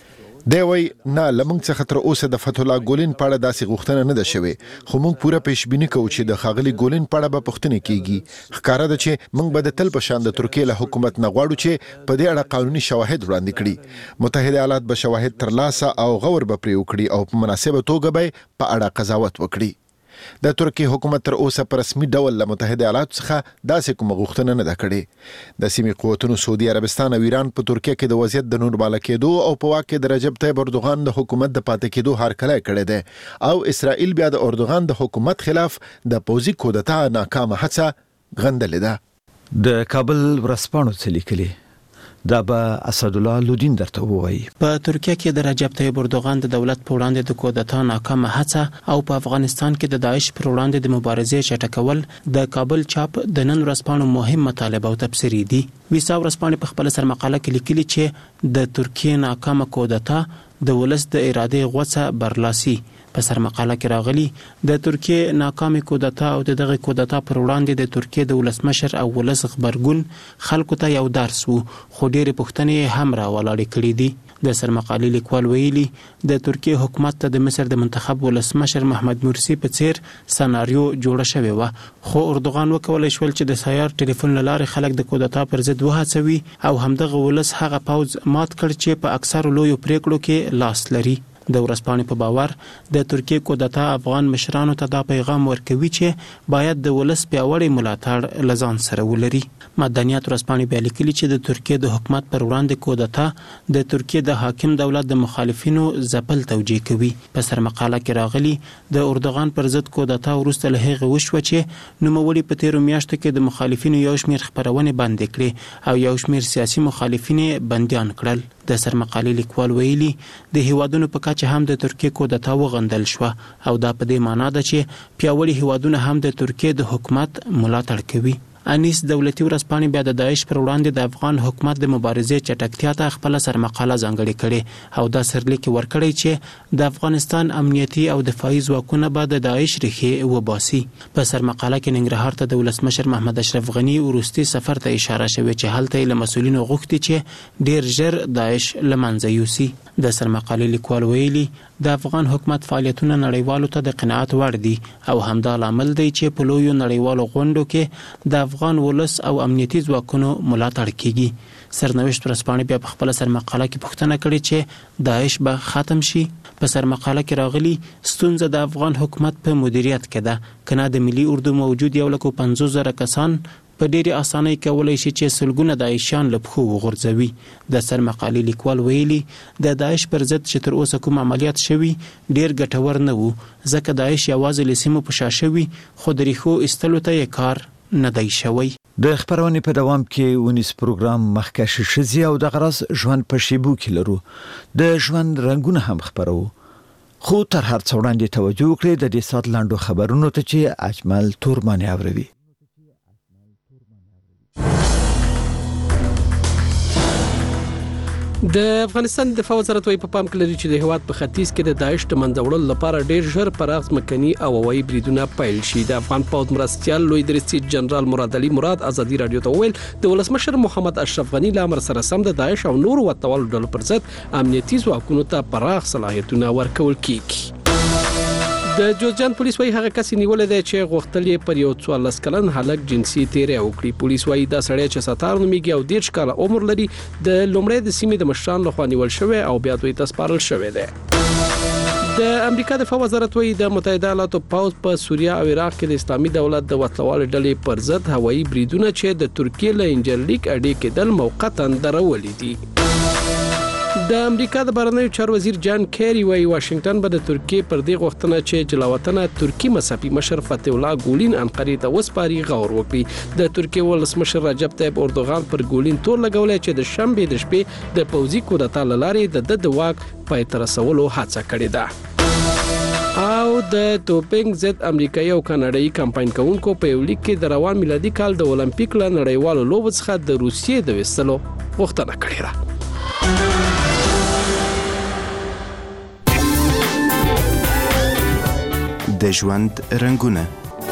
دی وای نه لمنګ څخه تر اوسه د فتح الله ګولین په اړه داسې غوښتنه نه ده شوې، خو موږ پوره پیشبیني کوو چې د ښاغلي ګولین په اړه به پوښتنې کیږي. ښکاره ده چې موږ به د تل په شان د ترکیې له حکومت نه غواړو چې په دې اړه قانوني شواهد وړاندې کړي. متحده ایالات به شواهد ترلاسه او غور به پرې وکړي او په مناسبه توګه به په اړه قضاوت وکړي. د ترکیه حکومت تر اوسه په رسمي ډول له متحده ایالاتو څخه داسې کومه غوښتنه نه ده کړې. د سیمې قوتونو سعودي عربستان او ایران په ترکیه کې د وضعیت د نورماله کېدو او په واک کې د رجب طیب اردوغان د حکومت د پاتې کېدو هرکلی کړی دی او اسرائیل بیا د اردوغان د حکومت خلاف د پوځي کودتا ناکامه هڅه غندلې ده. د کابل ورځپاڼو څه لیکلي دا به اسدالله لودین درته وایي. په ترکیه کې د رجب طیب اردوغان د دولت په وړاندې د کودتا ناکامه هڅه او په افغانستان کې د داعش پر وړاندې د مبارزې چټکول د کابل چاپ د نن ورځپاڼو مهم مطالبه او تبصرې دي. ویسا ورځپاڼې په خپل سرمقاله کې لیکلي چې د ترکیه ناکامه کودتا د ولس د ارادې غوڅه برلاسي. په سرمقاله کې راغلي د ترکیه ناکامه کودتا او دغه کودتا پر وړاندې د ترکیه د ولسمشر او ولس خبرګون خلکو ته یو درس وو، خو ډېرې پوښتنې هم راولاړې کړې دي. د سرمقالې لیکوال ویلي د ترکیه حکومت ته د مصر د منتخب ولسمشر محمد مرسی په څیر سناریو جوړه شوې وه، خو اردوغان وکولای شول چې د سیار ټلیفون له لارې خلک د کودتا پر ضد وهڅوي او همدغه ولس هغه پوځ مات کړ چې په اکثرو لویو پریکړو کې لاس لري. د ورځپاڼې په باور د ترکیې کودتا افغان مشرانو ته دا پیغام ورکوي چې باید د ولس پیاوړی ملاتړ له ځان سره ولري. مدنیات ورځپاڼې بیا لیکلي چې د ترکیې د حکومت پر وړاندې کودتا د ترکیې د حاکم دولت د مخالفینو ځپل توجیه کوي. په سرمقاله کې راغلي د اردوغان پر ضد کودتا وروسته له هغې وشوه چې نوموړي په تیرو میاشتو کې د مخالفینو یو شمېر خپرونې بندې کړې او یو شمېر سیاسي مخالفین بندیان کړل. د سرمقالې لیکوال ویلي د هیوادونو په کچه هم د ترکیې کودتا وغندل شوه او دا په دې معنا ده چې پیاوړي هیوادونه هم د ترکیې د حکومت ملاتړ کوي. انیس دولتي ورځپاڼې بیا د داعش پر وړاندې د افغان حکومت د مبارزې چټکتیا ته خپل سرمقاله ځانګړې کړې او دا سرلیک ورکړی چې د افغانستان امنیتي او دفاعي ځواکونه به د داعش ریښې وباسي. په سرمقاله کې ننګرهار ته د ولسمشر محمد اشرف غني وروستي سفر ته اشاره شوې چې هلته یې له مسؤلینو غوښتي چې ډیر ژر داعش له منځه یوسي. د سرمقالې لیکوال ویلي د افغان حکومت فعالیتونه نړیوالو ته د قناعت وړ دي او همدا لامل دی چې په لویو نړیوالو غونډو کې د افغان ولس او امنیتي ځواکونو ملاتړ کیږي. سرنوشت ورځپاڼې بیا په خپل سرمقاله کې پوښتنه کړې چې داعش به ختم شي. په سرمقاله کې راغلي ستونزه د افغان حکومت په مدیریت کې ده، کنه د ملي اردو موجود یو لکه پنځوس زره کسان په ډېرې اسانۍ کولی شي چې سلګونه داعشیان له پښو وغورځوي. د سرمقالې لیکوال ویلي د داعش پر ضد چې تر اوسه کوم عملیات شوي ډېر ګټور نه وو ځکه داعش یوازې له سیمو په شا شوي خو د ریښو ایستلو ته یې کار نه دی شوی. د خبرونې په دوام کې ونیس پروګرام مخکښ شزي او د غرض ژوند په شیبو کې لرو د ژوند رنگونه هم خبرو خو تر هر څه وړاندې توجه وکړئ د دې سات لاندو خبرونو ته چې اجمل تورمانی اوروي. د افغانستان دفاع وزارت وايي په پام کې لري چې د هیواد په ختیځ کې د داعش د منځه وړلو لپاره ډیر ژر پراخ ځمکني او هوایي بریدونه پیل شي. د افغان پوځ مرستیال لوی درستي جنرال مراد علي مراد ازادي رادیو ته ویل د ولسمشر محمد اشرف غني له امر سره سم د داعش او نورو وتوالو ډلو پر ضد امنیتي ځواکونو ته پراخ صلاحیتونه ورکول کیږي. د جوزجان پولیس وايي هغه کس نیول دی چې غوښتلې پر یو څوارلس کلن هلک جنسي تیری وکړي. پولیس وايي دا سړی چې ستار نومیږي او دېرش کاله عمر لري د لومړی د سیمې د مشرانو لخوا نیول شوی او بیا دوی ته سپارل شوی دی. د امریکا دفاع وزارت وايي د متحده ایالاتو پوځ په سوریه او عراق کې د اسلامي دولت د وسلوالو ډلې پر ضد هوایي بریدونه چې د ترکیې له انجرلیک اډې کېدل موقتا درولې دي. د امریکا د بهرنیو چارو وزیر جان کیری وايي واشنگټن به د ترکیې پر دې غوښتنه چې جلاوطنه ترکی مصافي مشر فتح الله ګولین انقرې ته وسپاري غور وکړي. د ترکیې ولسمشر رجب طیب اردوغان پر ګولین تور لګولای چې د شنبې د شپې د پوځي کودتا لارې د د واک پای تر رسولو هڅه کړې ده. او د ټوپینګ ضد امریکایي او کاناډایي کمپاین کوونکو په یو لیک کې د روان میلادي کال د اولمپیک له نړیوالو لوبو څخه د روسیې د وستلو غوښتنه کړې ده. د ژوند رنگونه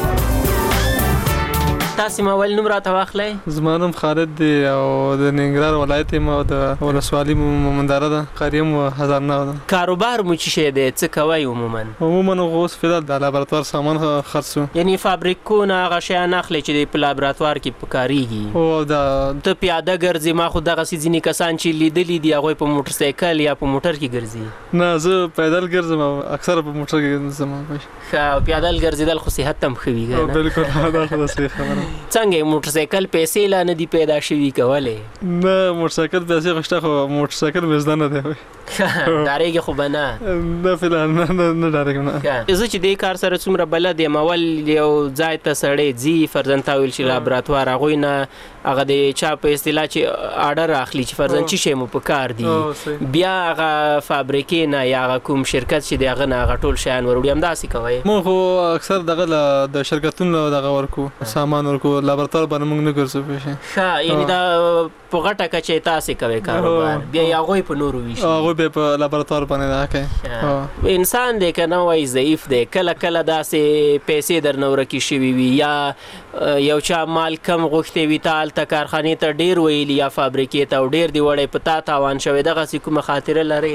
تاسو مول نوم راته واخلئ. زما نوم خالد دی او د ننګرهار ولایت یم او د ولسوالۍ مومندره ده قریم و هزار نه ده. کاروبار مو چی شه دی څه کوي عموما؟ عموما اوس فعلا د لابراتوار سامان خرڅو یعنی فابریکونه هغه شیان اخلي چې په لابراتوار کې پکاريږي. او دا ته پیاده ګرځي ما خو دغه سيزنی کسان چې لیدلې دي هغه په موټر سایکل یا په موټر کې ګرځي. نه زه پیدل ګرځم او اکثر په موټر کې ګرځم. ښه پیادل ګرځیدل خو صحت هم ښه وي کنه؟ بالکل دا خو صحیح خبره. څنګه موټر سایکل پیسې لا نه دی پیدا شوی کوله؟ نه موټر سایکل پیسې غشته خو موټر سایکل مزدا نه دی. دارېږي خو بنا نه فعلا نه نه دارېږم نه. زه چې دې کار سره څومره بلد یم اول یو ځای ته سړی ځي فرضاً تاویل شي لابراتوار هغوی نه هغه د چا په اصطلاح چې اډر اخلي چې فرضاً چې شی مو په کار دی بیا هغه فابریکې نه یا هغه کوم شرکت چې دی هغه نه هغه ټول شیان وروړي همداسې کوئ؟ مو خو اکثر دغه د شرکتونو دغه ورکو سامان ورکو لابراتوار باندې موږ نه ګرځو پېښې. ښه یعنې دا په غټه کچه تاسې کوئ کاروبار بیا یې هغوی په نورو ویشي؟ هغوی بیا په لابراتوار باندې دا کوي. انسان دی که نه وایي ضعیف دی کله کله داسې پیسې درنه ورکې شوي وي یا یو چا مال کم غوښتې وي تا هلته کارخانې ته ډېر ویلي یا فابریکې ته او ډېر دې وړی په تا تاوان شوی دغسې کومه خاطره لرې؟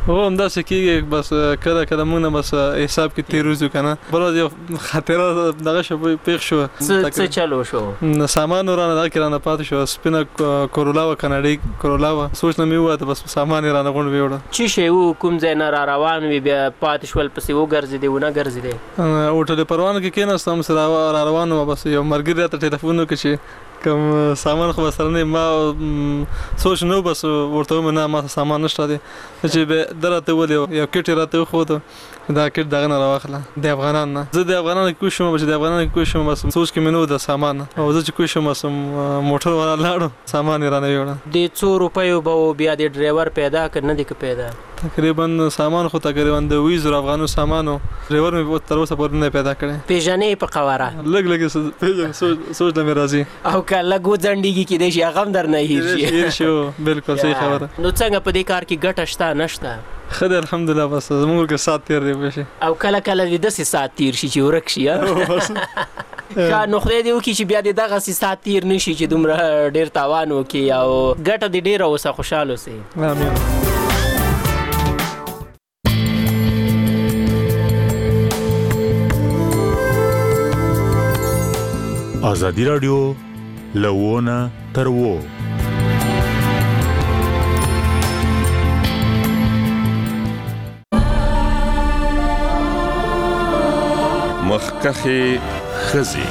او هم دا سکیږي بس کله کله موږ نه بس حساب کې تیروزو کنه بل یو خاطره دغه شو پیښ شو څه چلو شو سامان ورانه دا کرانه پات شو سپینه کورولا و کناډي کورولا و سوچ نه میوه بس سامان رانه غون ویوړه چی شی و کوم ځای نه را روان وي بیا پات شول پسې وګرځي دی ونه ګرځي دی او ټول پروانه کې کېناستم سره را روان و بس یو مرګ ته ټلیفون وکړي کوم سامان خو سره نه ما سوچ نو بس ورته نه ما سامان نشته دي چې به درته ولې یو کټ راته خو دا کټ دغه نه راوخله د افغانان نه زه د افغانان کوشم چې د افغانان کوشم بس سوچ کې منو د سامان او زه چې کوشم بس موټر ولا لاړو سامان رانه ویوړه د څو روپیو به بیا د ډرایور پیدا کړ نه دی که پیدا تقریبا سامان خو تقریبا د ویزو افغانو سامانو ډرایور مې تر اوسه پورې نه پیدا کړی پیژنې په قواره لګ لګ پیژن سوچ د مې راځي او کله ګو ځنډيږي کې د شي غم در نه هیڅ شو بالکل صحیح خبره نو څنګه په دې کار کې ګټه شته نشته خدای الحمدلله بس زموږ کې سات تیر دی بشي او کله کله د دې سات تیر شي چې ورک شي ښه نو خدای دې وکړي چې بیا دغه سات تیر نشي چې دومره ډیر تاوان وکړي او ګټه دې ډیره اوسه خوشاله اوسئ امين ازادي رادیو لوونه تر وو مخکخي خزي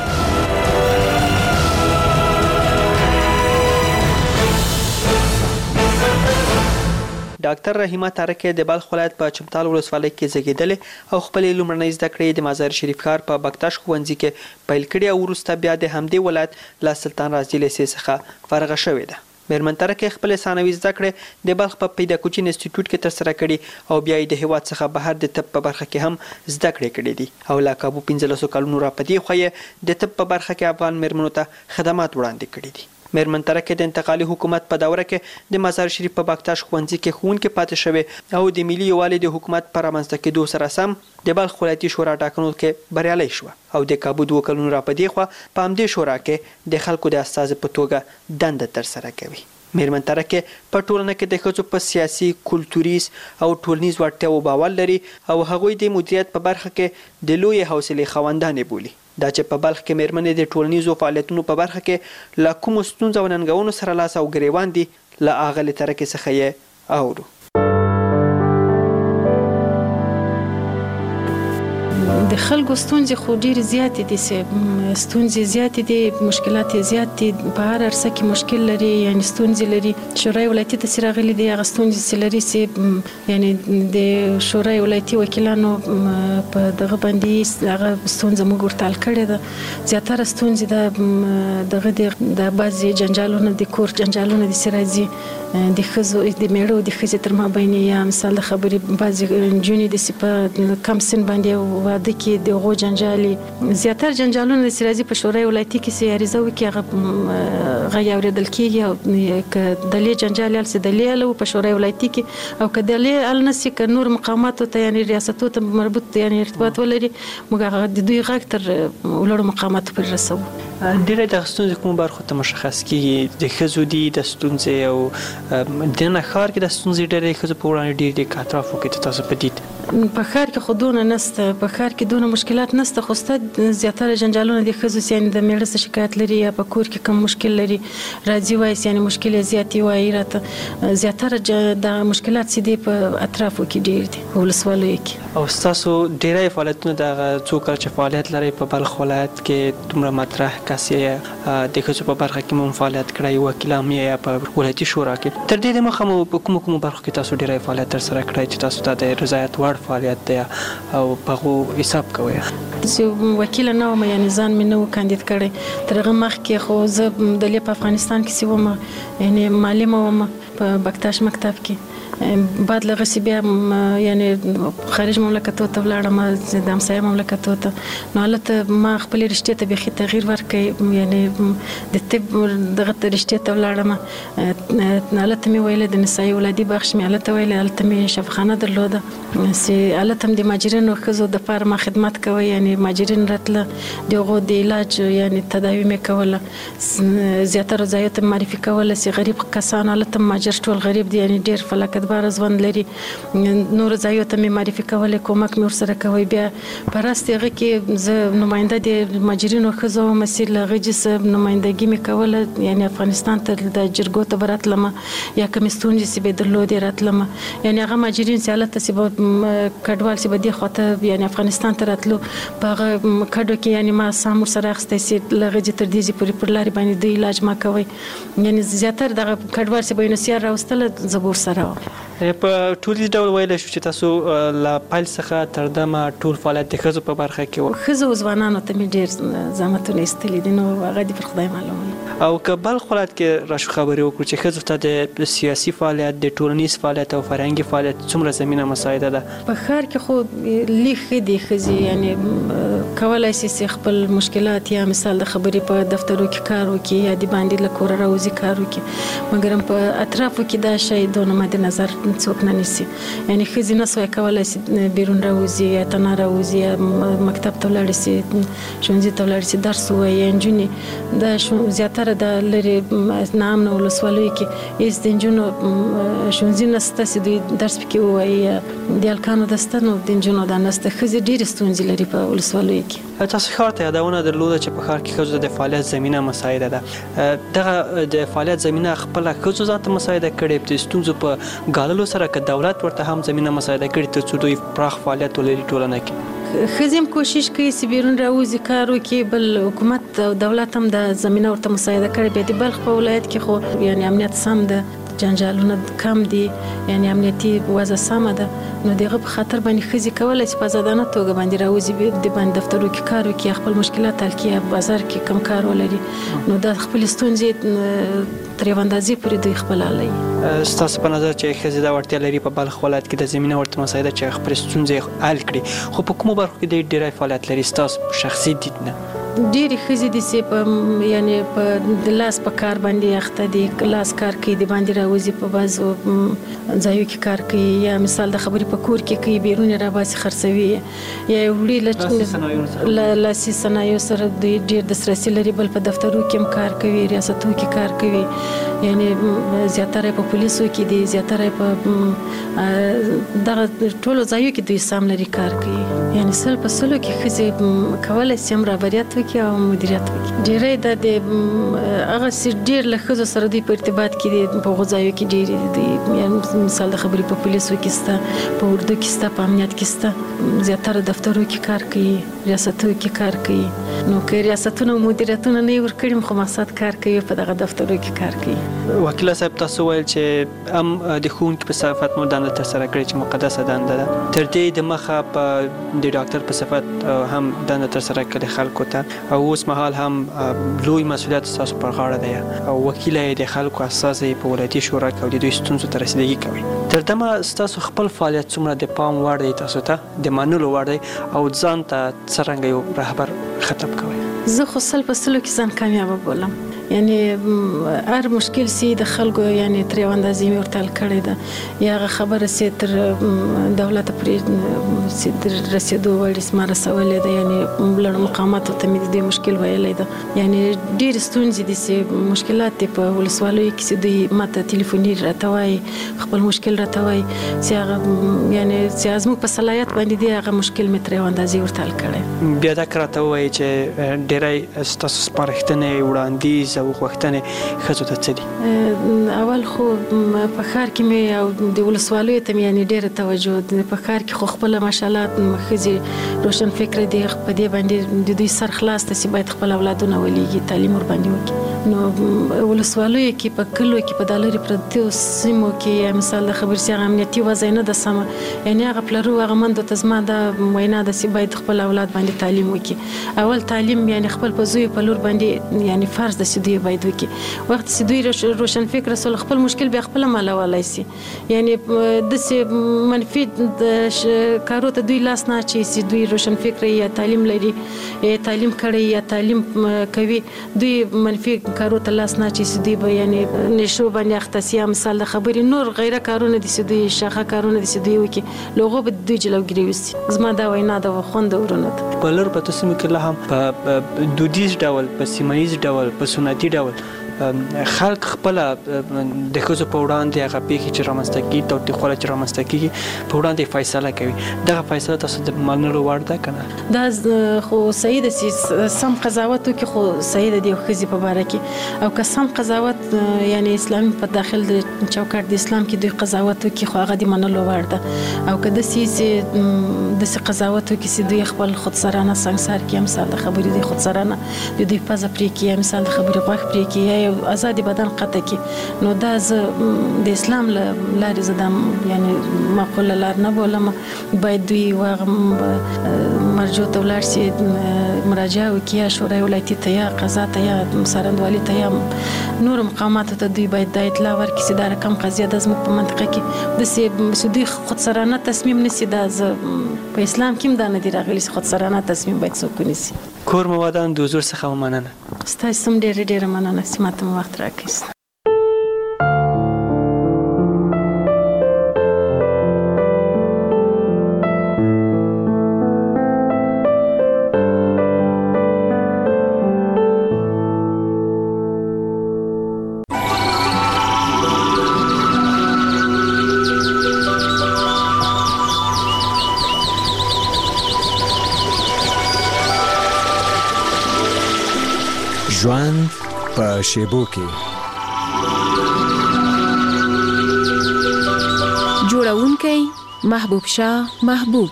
ډاکټر رحیمه تارکه د بلخ ولایت په چمتال ولسوالۍ کې زیږیدلې او خپل لومړنۍ زده کړې د مزار شریف ښار په بکتاش ښوونځي کې پیل کړې او وروسته بیا د همدې ولایت لا سلطان رازي لیسې څخه فارغه شوې ده. میرمن تارکه خپل ثانوي زده کړې د بلخ په پیداکوچین انسټیټیوټ کې ترسره کړې او بیا د هیواد څخه بهر د طب په برخه کې هم زده کړې کړې دي او لا کابو پنځلس کلونو را پدې خو د طب په برخه کې افغان میرمنو ته خدمات وړاندې کړې دي. میرمن تارکه د انتقالي حکومت په دوره کې د مزار شریف په بکتاش ښوونځي کې ښوونکې پاتې شوې او د ملي یووالي د حکومت په رامنځته کېدو سره سم د بلخ ولایتي شورا ټاکنو کې بریالۍ شوه او د کابو دوه کلونو را پدې خو په همدې شورا کې د خلکو د استازي په توګه دنده ترسره کوي. میرمن تارکه په ټولنه کې د ښځو په سیاسي، کلتوریز او ټولنیز وړتیاو باور لري او هغوی د مدیریت په برخه کې د لوی حوصلې خاوندانې بولي. دا چې په بلخ کې میرمنې د ټولنیزو فعالیتونو په برخه کې له کومو ستونزو او ننګونو سره لاس او ګریوان دي له اغلې ترکې څخه یې اورو. د خلکو ستونزې خو ډېرې زیاتې دي چې ستونزې زیاتې دي مشکلات یې زیات دي په هر عرصه کې مشکل لري یعنې ستونزې لري. شورای ولایتي ته چې راغلي دي هغه ستونزې چې لري چې یعنې د شورای ولایتي وکیلانو په دغه باندې هغه ستونزه موږ ورته حل کړې ده. زیاتره ستونزې د دغه د بعضې جنجالونه د کور جنجالونه دي چې راځي د ښځو د میړه او د ښځې تر مابین یا مثال د خبرې بعضې نجونې داسې په کم سن باندې واده کې د هغو جنجالي زیاتره جنجالونه داسې راځي په شورای ولایتي کې چې عریضه وکړي هغه غږ اورېدل کېږي او که دلې جنجال حل سي دلې حل په شورای ولایتي کې او که دلې حل نه سي که نور مقاماتو ته یعنې ریاستو ته مربوط یعنې ارتباط ولري موږ هغه د دوی غږ تر لوړو مقاماتو پورې رسوو. ډېری دغه ستونزې کومو برخو ته مشخص کېږي د ښځو دي د ستونزې او دننه ښار کې د ستونزې ډېرې ښځو په وړاندې ډېر دي که اطرافو کې تاسو په دید په ښار کې خو دونه نسته په ښار کې دونه مشکلات نسته خو سته زیاتره جنجالونه د ښځو یعنې د میړه څه شکایت لري یا په کور کې کوم مشکل لري راځي وایي یعنې مشکل یې زیات وایي راته زیاتره د مشکلات چې دي په اطرافو کې ډېر دي په ولسوالیو کې. او ستاسو ډېری فعالیتونه د هغه څو کله چې فعالیت لرئ په بلخ ولایت کې دومره مطرح کس یې د ښځو په برخه کې مو فعالیت کړی وکیل هم یې په ولایتي شورا کې تر دې دمخه مو په کومو کومو برخو کې تاسو ډېری فعالیت ترسره کړی چې تاسو ته د رضایت وړ فعالیت دی او په هغو حساب کوئ؟ چې وکیل نه وم یعنې ځان مې نه و کاندید کړی تر هغه مخکې خو زه د لې په افغانستان کې چې وم یعنې معلمه وم په بکتاش مکتب کې بعد له هغسې بیا یعنې خارج مملکتو ته ولاړم د همسایه مملکتو ته نو هلته ما خپلې رشتې ته بیخي تغییر ورکړی یعنې د طب دغه رشتې ته ولاړم هلته مې ویله د نسایي ولادي بخش مې هلته ویله هلته مې شفاخانه درلوده چې هلته هم د ماجرینو ښځو دپاره ما خدمت کوه یعنې ماجرین راتله د هغو د علاج یعنې تداوي مې کوله زیاتره ځایو ته معرفي کوله چې غریب کسان هلته ماجر ټول غریب دي یعنې ډېر فلاکت د بار ځوند لري نور ځایو ته مې معرفي کولې کومک مې ورسره کوي بیا په راست هغه کې زه نماینده د مهاجرینو ښځو او مسیر له غږی سره نمایندګي مې کوله یعنی افغانستان ته د جرګو ته براتلم یا کوم ستونزې چې به درلودې راتلم یعنی هغه مهاجرین چې حالت چې به کډوال چې به دی خواته یعنی افغانستان ته راتلو په هغه کډو کې یعنی ما سم سره اخستې چې له غږی تر دې پورې پر لارې باندې د علاج ما کوي یعنی زیاتره د کډوال چې به نسیار راوستل زبور سره په ټولي ډول ویل شو چې تاسو لا پایل څخه تر دمه ټول فعالیت د ښځو په برخه کې و ښځو ځوانانو ته مې ډېر زحمتونه ایستلي دي نو هغه دې پر خدای معلوم او که بل ولایت کې راشو خبرې وکړو چې ښځو ته د سیاسي فعالیت د ټولنیز فعالیت او فرهنګي فعالیت څومره زمینه مساعده ده په ښار کې خو لیکې دي ښځې یعنی کولای شي خپل مشکلات یا مثال د خبرې په دفترو کې کار وکړي یا د باندې له کوره راوځي کار وکړي مګر په اطرافو کې دا شی دونه مد نظر څوک نه نیسي یعنی ښځې نه سوی کولای شي بیرون راوځي یا تنه راوځي یا مکتب ته ولاړ شي ښوونځي ته ولاړ شي درس ووایي نجونې دا زیاتره د لرې نامنه ولسوالیو کې هېڅ د نجونو ښوونځي نشته چې دوی درس پکې ووایي د هلکانو ده شته نو د نجونو دا نشته ښځې ډېرې ستونزې لري په ولسوالیو کې تاسو ښار ته یادونه درلوده چې په ښار کې ښځو د فعالیت زمینه مساعده ده دغه د فعالیت زمینه خپله ښځو ځان ته مساعده کړې د ستونزو په ګاللو سره که دولت ورته هم زمینه مساعده کړي تر څو دوی پراخ فعالیت ولري ټولنه کې ښځې هم کوشش کوي چې بیرون راوځي کار وکړي بل حکومت او دولت هم د زمینه ورته مساعده کړې بیا د بلخ په ولایت کې خو یعنی امنیت سم ده جنجالونه کم دي یعنی امنیتي وضع سمه ده نو دغه په خاطر باندې ښځې کولی چې په ازادانه توګه باندې راوځي د باندې دفترو کې کار وکړي خپل مشکلات حل کړي بازار کې کم کار ولري نو دا خپل ستونزې تر یو اندازې پورې دوی خپل حلوي ستاسو په نظر چې ښځې دا وړتیا لري په بلخ ولایت کې د زمینه ورته مساعده چې خپل ستونزې حل کړي خو په کومو برخو کې ډېری فعالیت لري ستاسو په شخصي دید نه ډېرې ښځې دي چې په یعنی په د لاس په کار باندې اخته دي لاس کار کوي د باندې راوځي په بعضو ځایو کې کار کوي یا مثال د خبرې په کور کې کوي بیرون یې راباسي خرڅوي یا وړي له لاسي صنایعو سره دوی ډېر دسترسي لري بل په دفترو کې هم کار کوي ریاستو کې کار کوي یعنی زیاتره په پولیسو کې دي زیاتره په دغه ټولو ځایو کې دوی سم لري کار کوي یعنی سل په سلو کې ښځې کولی شي هم رهبریت وکړي او مدیریت وکړي ډېری دا د هغه چې ډېر له ښځو سره دوی په ارتباط کې دي په هغو ځایو کې ډېرې دي یعنې مثال د خبرې په پولیسو کې شته په اردو کې شته په امنیت کې شته زیاتره دفترو کې کار کوي ریاستو کې کار کوي نو که ریاستونه او مدیریتونه نه یې ورکړي خو مقصد کار کوي په دغه دفترو کې کار کوي وکیله صاحب تاسو ویل چې هم د ښوونکي په صفت مو دنده ترسره کړې چې مقدسه دنده ده تر دې د مخه په د ډاکټر په صفت هم دنده ترسره کړې خلکو ته او اوس مهال هم لوی مسؤلیت ستاسو پر غاړه دی او وکیله یې د خلکو استازی په ولایتي شورا کې او د دوی ستونزو ته رسیدګي کوي تر دمه ستاسو خپل فعالیت څومره د پام وړ دی تاسو ته د منلو وړ دی او ځان ته څرنګه یو رهبر خطاب کوي زه خو سل په سلو کې ځان کامیابه بولم یعنی هر مشکل سي د خلکو یعنی تر یو اندازې مې ورته حل کړې ده یا هغه خبره چې تر دولت پورې رسېدو وړ ما رسولې ده یعنی لوړو مقاماتو ته مې د دې مشکل ویلی ده یعنی ډېرې ستونزې دي چې مشکلات دي په ولسوالیو کې چې دوی ماته تلیفوني راته وایي خپل مشکل راته وایي چې هغه یعنی چې زموږ په صلاحیت باندې دی هغه مشکل مې تر یو اندازې ورته حل کړی بیا دا راته ووایي چې ډېری ستاسو سپارښتنې وړاندیز او غوښتنې ښځو ته څه دي اول خو په ښار کې مې او د ولسوالیو ته مې یعنې ډېره توجه په ښار کې خو خپله ماشاءالله ښځې روشن فکره دي په دې باندې د دوی سر خلاص ته چې باید خپل اولادونه ولیږي تعلیم ورباندې وکړي نو ولسوالیو کې په کلو کې په دا لرې پرتو سیمو کې مثال د خبرې چې هغه امنیتي وضع نه ده سمه یعنې هغه پلرو هغه مندو ته زما دا وینا ده چې باید خپل اولاد باندې تعلیم وکړي اول تعلیم یعنې خپل په زوی په لور باندې یعنې فرض ده چې دوی باید وکړي وخت چې دوی روشن فکر سول خپل مشکل بیا خپل حلولی شي یعنی داسې منفي کارو ته دوی لاس نه اچوي چې دوی روشن فکر یا تعلیم لري یا تعلیم کړی یا تعلیم کوي دوی منفي کارو ته لاس نه اچوي چې دوی به یعنې نشو باندې اخته شي مثال د خبرې نور غیره کارونه دي چې دوی شاخه کارونه دي چې دوی وکړي له هغو به دوی جلوګیري وشي زما دا وینا ده خوند ورونه ده په لر په تسمې کې لا هم په دودیز ډول په سیمه ییز ډول په سنتي ډول خلک خپل د ښځو په وړاندې هغه پیښې چې رامنځته کېږي تاوتریخوالی چې رامنځته کېږي په وړاندې فیصله کوي. دغه فیصله تاسو د منلو وړ ده که نه؟ دا خو صحیح ده چې سم قضاوت وکړي، خو صحیح ده د یو ښځې په باره کې. او که سم قضاوت یعنی اسلامي په داخل د چوکاټ د اسلام کې دوی قضاوت وکړي خو هغه د منلو وړ ده. او که داسې چې داسې قضاوت وکړي چې دوی خپل خودسرانه سنګسار کړي، مثال د خبرې د خودسرانه د دوی پزه پرې کړي، مثال د خبرې غوږ پرې کړي، یا یو ازادي بدن قطع کړي، نو دا زه د اسلام له لارې زه دا یعنی معقوله لار نه بولم. باید دوی واغه مرجو ته ولاړ شي، مراجعه وکړي یا شورای ولایتي ته یا قضا ته یا څارندوالي ته یا نور مقاماتو ته. دوی باید دا اطلاع ورکړي چې دا رقم قضیه ده زموږ په منطقه کې داسې چې دوی خودسرانه تصمیم نیسي. دا زه په اسلام کې هم دا نه دي راغلي چې خودسرانه تصمیم باید څوک ونیسي. کور مو ودان د حضور څخه ومننه. ستاسو هم ډېره ډېره مننه چې ماته مو وخت راکړئ. ژوند په شیبو کې جوړونکی محبوب شاه محبوب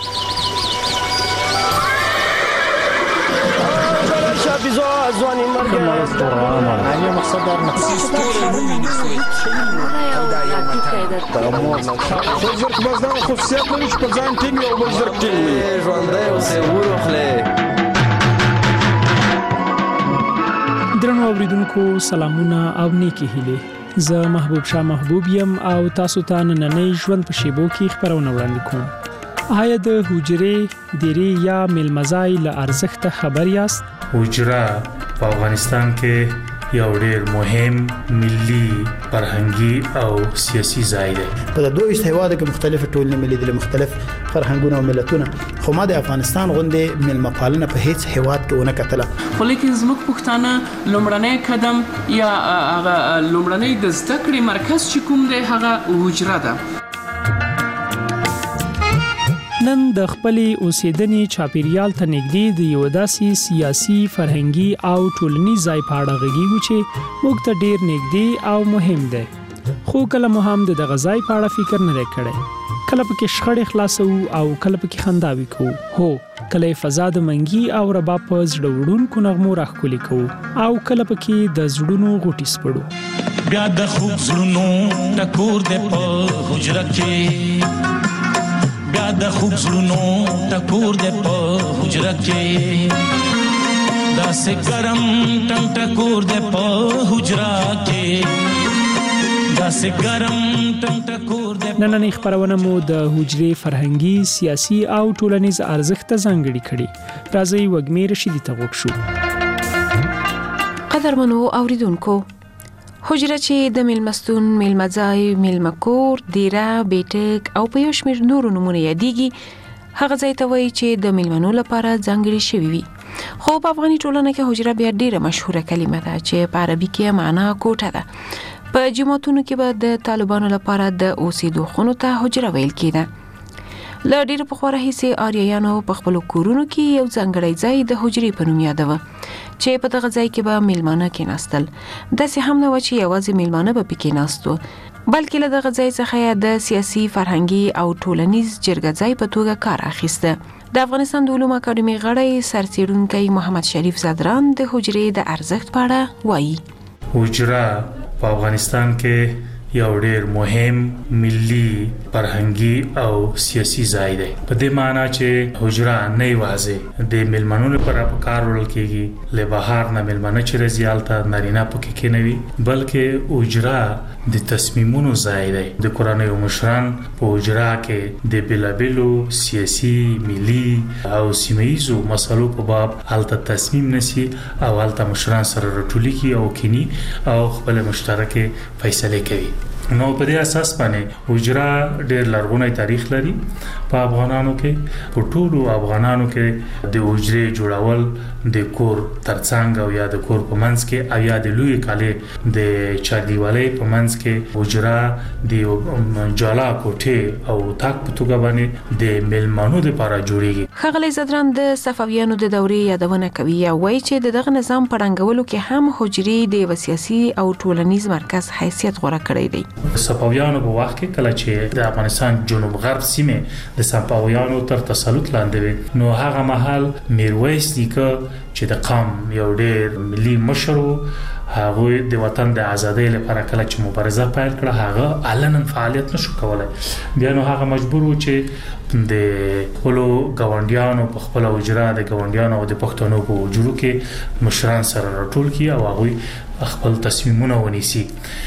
ځواني مرګ یو مقصد دار نه زرق بس دا خصوصیت لري چې په ځان ټینګ او بل زرق ټینګ وي. ژوندی اوسې وروخلې. درنو اوریدونکو سلامونه او نیکی هیلې. زه محبوب شاه محبوب یم او تاسو ته نننۍ ژوند په شیبو کې خبرونه وړاندې کوم. آیا د حجرې دیرې یا میلمځای له ارزښته خبر یاست؟ حجره په افغانستان کې یو ډېر مهم ملي فرهنګي او سیاسي ځای دی. په دوه هیوادو کې مختلف ټولنې ملي دي، مختلف فرهنګونه او ملتونه، خو ما د افغانستان غوندې میلمه پالنه په هیڅ هیواد کې ونه کتله. خو لیکن زموږ پښتانه لومړنی قدم یا هغه لومړنی د زده کړې مرکز چې کوم دی هغه حجره ده. نن د خپلې اوسېدنې چاپیریال ته نږدې د یو داسې سیاسي، فرهنګي او ټولنیز ځای په اړه غږیږو چې موږ ته ډېر نږدې او مهم دی. خو کله مو هم د دغه ځای په اړه فکر نه دی کړی. کله پکې شخړې خلاصو او کله پکې خنداوي کوو. هو کله فضا د منګي او رباب په زړه وړونکو نغمو راښکلي کوو او کله پکې د زړونو غوټې سپړو. بیا د خوب زړونو ټکور دی په حجره کې، بیا د خوب زړونو ټکور دی په حجره کې، داسې ګرم ټنګ ټکور دی په حجره کې، داسې ګرم ټنګ ټکور دی. نننۍ خبرونه مو د حجرې فرهنګي، سیاسي او ټولنیز ارزښت ته ځانګړي کړي. راځئ وږمې رشیدي ته غوږ شو. قدرمنو اوریدونکو، حجره چې د میلمستون، میلمځای، میلمکور، دیره، بیټک او په یو شمېر نورو نومونه یادېږي، هغه ځای ته وایي چې د میلمنو لپاره ځانګړي شوي وي. خو په افغاني ټولنه کې حجره بیا ډېره مشهوره کلمه ده چې په عربي کې معنا کوټه ده. په جماعتونو کې به د طالبانو لپاره د اوسېدو خونو ته حجره ویل کېده. له ډېر پخوا راهیسې آریایانو په خپلو کورونو کې یو ځانګړی ځای د حجرې په نوم یادوه چې په دغه ځای کې به میلمانه کېناستل. داسې هم نه وه چې یوازې میلمانه به پکې ناست وو، بلکې له دغه ځای څخه یې د سیاسي، فرهنګي او ټولنیز جرګه ځای په توګه کار اخیسته. د افغانستان د علومو اکاډمۍ غړی سرڅېړونکی محمد شریف زادران د حجرې د ارزښت په اړه وایي. حجره په افغانستان کې یو ډېر مهم ملي فرهنګي او سیاسي ځای دی. په دې معنی چې حجره نه یوازې د میلمنو لپاره په کار وړل کېږي، له بهر نه میلمانه چې راځي هلته نارینه پکې کېنوي، بلکې حجره د تصمیمونو ځای دی. د کورنیو مشران په حجره کې د بېلابېلو سیاسي، ملي او سیمه ییزو مسلو په باب هلته تصمیم نیسي او هلته مشران سره راټولیږي او کینی او خپل مشترکې فیصلې کوي. نو په دې اساس باندې حجره ډېر لرغونی تاریخ لري په افغانانو کې په ټولو افغانانو کې د حجرې جوړول د کور ترڅنګ او یا د کور په منځ کې او یا د لوی کالې د چاردیوالۍ په منځ کې حجره د جالا کوټه او تاک په توګه باندې د میلمانو لپاره جوړیږي. ښاغلی زدران د صفویانو د دورې یادونه کوي او وایي چې دغه نظام پړنګولو کې هم حجرې د سیاسي او ټولنیز مرکز حیثیت غوړه کړی دی. صفویانو په وخت کې کله چې د افغانستان جنوب غرب سیمه د صفویانو تر تسلط لاندې وي نو هغه مهال میرویس نیکه چې د قام یو ډېر ملي مشر هغه د وطن د ازادۍ لپاره کله چې مبارزه پیل کړه هغه علنا فعالیت نشو کولای. بیا نو هغه مجبور و چې د خپل ګاونډیانو په خپل حجره د ګاونډیانو او د پښتنو په حجرو کې مشران سره راټول کی او هغه خپل تصمیمونه ونیسي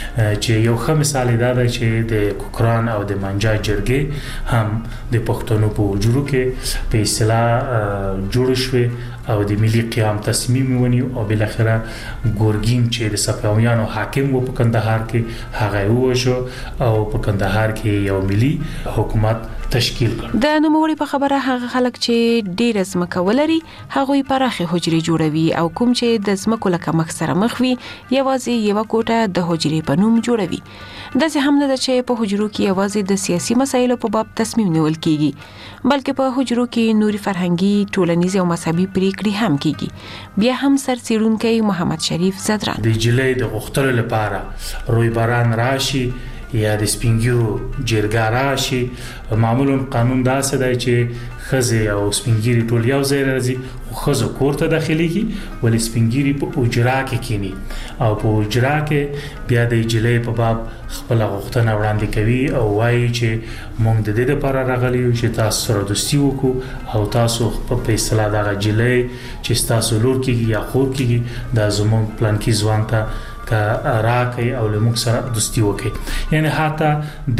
چې یو ښه مثال دا دی چې د کوکران او د منجا جرګې هم د پښتنو په حجرو کې په اصطلاح جوړ شوي او د ملي قیام تصمیم ونیو او بل اخره ګورګین چې د صفویانو حاکم و په کندهار کې هغه وشو او په کندهار کې یو ملي حکومت تشکیل کړ. د نوموړي په خبره هغه خلک چې ډېر ځمکه ولري هغوی پراخه حجرې جوړوي او کوم چې د ځمکو لکه مخ سره مخ وي یوازې یو کوټه د حجرې په نوم جوړوي. داسې هم نه ده چې په حجرو کې یوازې د سیاسي مسایلو په باب تصمیم نیول کیږي بلکې په حجرو کې نوري فرهنګي ټولنیز او مذهبي پریکړې هم کیږي. بیا هم سرڅیړونکی محمد شریف زدران د جلې د غختلو لپاره روی باران راشي یا د سپینګیرو جرګه راشي معمولا قانون داسې دی چې خزه او سپینګیری ټول یو ځای راځي خو خزه کور ته داخليږي ولې سپینګیری په اجرا کې کینی او په اجرا کې بیا د جلې په باب خپل غوښتنه وړاندې کوي او وایي چې موږ د دې لپاره راغلي یو چې تاسو سره دوستي وکړو او تاسو په اصطلاح د جلې چې تاسو لور کېږي یا خور کېږي د زموږ پلان کې ځوان ته کا راکې او لموږ سره دوستي وکړي. یعنی حتی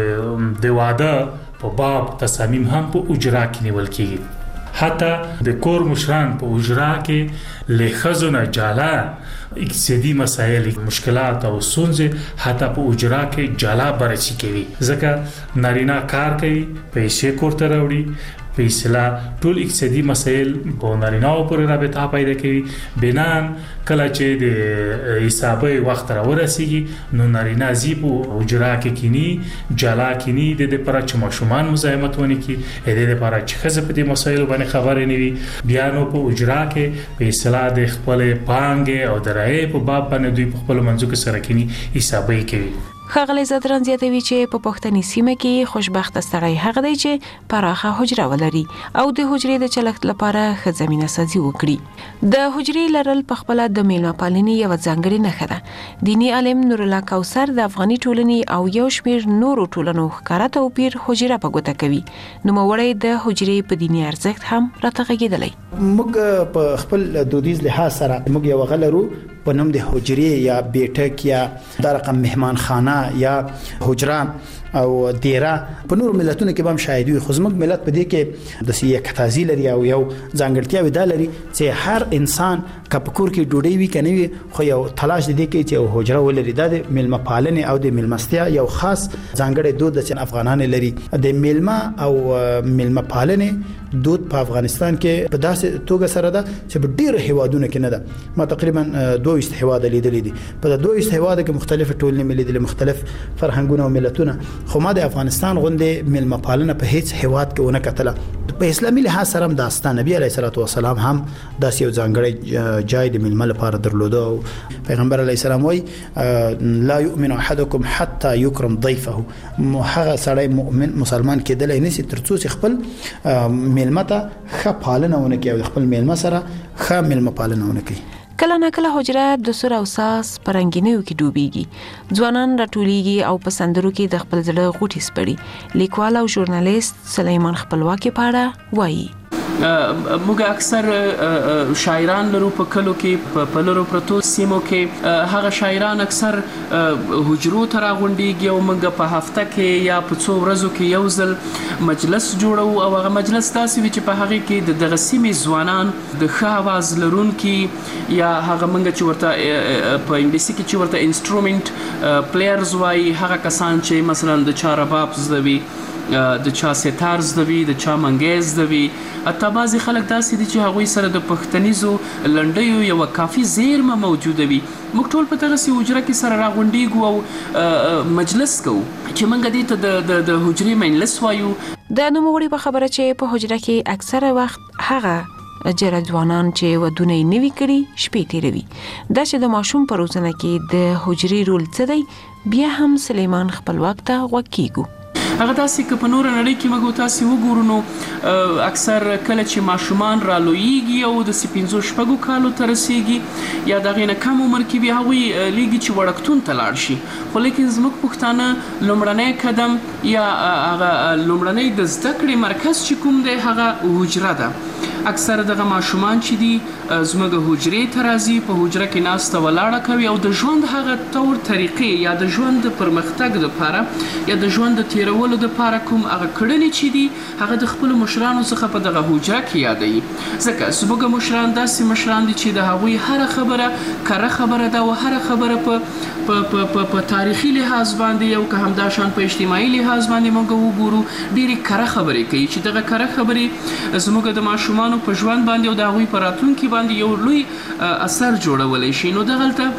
د د واده په باب تصامیم هم په اجرا کې نیول کېږي. حتی د کور مشران په اجرا کې لخزونه جالا اقتصادي مسایل مشکلات او ستونزې حتی په اجرا کې جالا بررسي کوي ځکه نارینه کار کوي پیسې کور ته راوړي په اصطلاح ټول اقتصادي مسایل په نارینه‌و پورې رابطه پیدا کوي. بنان کله چې د حسابي وخت را ورسیږي نو نارینه زی په اجرا کې کینی جالا کینی د دې پر چې ماشومان مزاحمت ونی کی د دې لپاره چې خزه په دې مسایلو باندې خبرې نیوي بیا نو په اجرا کې په اصطلاح د خپل پانګه او درای په باب باندې دوی په خپل منځو کې سره کینی حسابي کوي. ښاغلی زدران زیاتوي چې په پښتني سیمه کې خوشبخت سړی هغه دی چې پراخه حجره ولري او د حجرې د چلښت لپاره ښه زمينه سازي وکړي. د حجرې لرل په خپل د میلمه پالنې یو ځانګړی نښه ده. دینی عالم نور الله کوثر د افغاني ټولنې او یو شمېر نورو ټولنو ښکارا توپیر حجره په ګوته کوي. نو موري د حجرې په دینی ارزښت هم راتغږیدلی. موږ په خپل دودیز لحاظ سره موږ یو غلرو په نوم د حجرې یا بیٹک یا د رقم مهمان خانه یا حجره او دیره په نور ملتونو کې هم شاهد وي. خو زموږ ملت په دې کې د سیه کتازي لري او یو ځانګړتیا ودا لري چې هر انسان کپکور کې ډوډۍ وی کني وي خو یو تلاش دي کې چې حجره ولري د ملمه پالنې او د ملمستیا یو خاص ځانګړی دود د افغانان لري. د ملمه او ملمه پالنې دود په افغانستان کې په داسې توګه سره ده چې په ډیرو هیوادونو کې نه ده. ما تقریبا دوه هیواد لیدلې دي. په دوه هیوادو کې مختلف ټولنې لیدلې مختلف فرهنګونه او ملتونه خو ما د افغانستان غونډه ملمه پالنه په هیڅ هیواد کې ونه کتله. په اسلامي لحاظ سره هم داستان نبی علیه الصلاه والسلام هم داسې یو ځانګړی جای د ملمه لپاره درلوده او پیغمبر علیه السلام وای لا یؤمن احدکم حتى یکرم ضیفه. هغه سړی مؤمن مسلمان کېدل نه سي ترڅو خپل ملمه ته ښه پالنه ونه کوي او خپل ملمه سره ښه ملمه پالنه ونه کوي. کله نه کله حجره د سور او ساس پرنګینیو کې ډوبېږي. ځوانان راټولېږي او په سندرو کې د خپل زړه غوټې سپړي. لیکوال او ژورنالیست سلیمان خپلواکي پاړه وایي موږ اکثر شاعران لرو په کلو کې په لرو پروتو سیمو کې هغه شاعران اکثر حجرو ته راغونډيږي او موږ په هفته کې یا په څو ورځو کې یو ځل مجلس جوړو او هغه مجلس تاسو چې په هغه کې د دغه سیمې ځوانان د ښه आवाज لرونکي یا هغه موږ چې ورته په انګلیسي کې چې ورته انسټرومنت پلیئرز وایي هغه کسان چې مثلا د چا رباب زدوي د چا ستار زدوي د چا منګیز زدوي اته بعضې خلک داسې دي چې هغوی سره د پښتنیزو لنډیو یوه کافي زیرمه موجوده وي. موږ ټول په دغسې حجره کې سره راغونډېږو او مجلس کوو چې موږ دې ته د حجرې مجلس وایو. د نوموړي په خبره چې په حجره کې اکثره وخت هغه جره ځوانان چې ودونه یې نوي کړي شپې تېروي. دا چې د ماشوم په روزنه کې د حجرې رول څه دی بیا هم سلیمان خپلواک ته غوږ کیږو. هغه تاسو که په نور نړۍ کې موږ تاسو وګورو نو اکثر کله چې ماشومان را لویږي او د پنځو شپږو کالو ته رسیږي یا دغه نه کم عمر کې به هغوی لیږي چې وړکتون ته لاړ شي. خو لیکن زموږ پښتانه لومړنی قدم یا هغه لومړنی د زده کړې مرکز چې کوم دی هغه حجره ده. اکثر دغه ماشومان چې دي زموږ حجرې ته راځي په حجره کې ناسته ولاړه کوي او د ژوند هغه طور طریقې یا د ژوند د پرمختګ لپاره یا د ژوند د تیرولو د لپاره کوم هغه کړنې چې دي هغه د خپل مشرانو څخه په دغه حجره کې یادوي. ځکه زموږ مشران داسې مشران دي چې د هغوی هره خبره کره خبره ده او هره خبره په په په په تاریخي لحاظ باندې او که همدا شان په اجتماعي لحاظ باندې موږ وګورو ډېرې کره خبرې کوي چې دغه کره خبرې زموږ د ماشومانو په ژوند باندې او د هغوی په راتلونکي باندې یو لوی اثر جوړولی شي. نو دغلته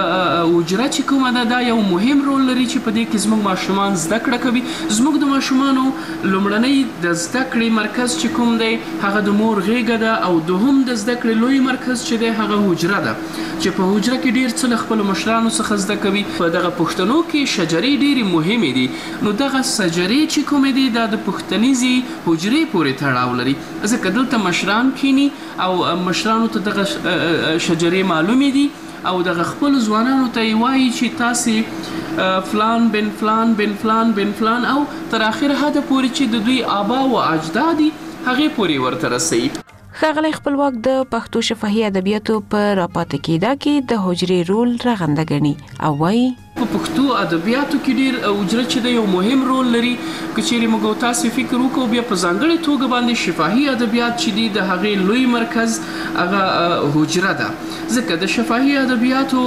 حجره چې کومه ده دا یو مهم رول لري چې په دې کې زموږ ماشومان زده کړه کوي. زموږ د ماشومانو لومړنی د زده کړې مرکز چې کوم دی هغه د مور غېږه ده او دوهم د زده کړې لوی مرکز چې دی هغه حجره ده چې په حجره کې ډېر څه له خپلو مشرانو څخه زده کوي. په دغه پښتنو کې شجرې ډېرې مهمې دي. نو دغه شجرې چې کومې دي دا د پښتنیزې حجرې پورې تړاو لري ځکه دلته مشران کینی او مشرانو ته دغه شجرې معلومې دي او دغه خپل ځوانانو ته یې وایي چې تاسې فلان بن فلان بن فلان بن فلان او تر اخر حد پورې چې د دوی آبا او اجدادي هغه پورې ورته رسي. ښاغلی خپلواک د پښتو شفاهي ادبیاتو په راپاتې کېدا کې د حجرې رول رغنده ګڼي او وایي په پښتو ادبیاتو کې ډېر حجره چې د یو مهم رول لري. که چیرې موږ تاسو فکر وکړو بیا په ځانګړې توګه باندې شفاهي ادبیات چې دي د هغې لوی مرکز هغه حجره ده ځکه د شفاهي ادبیاتو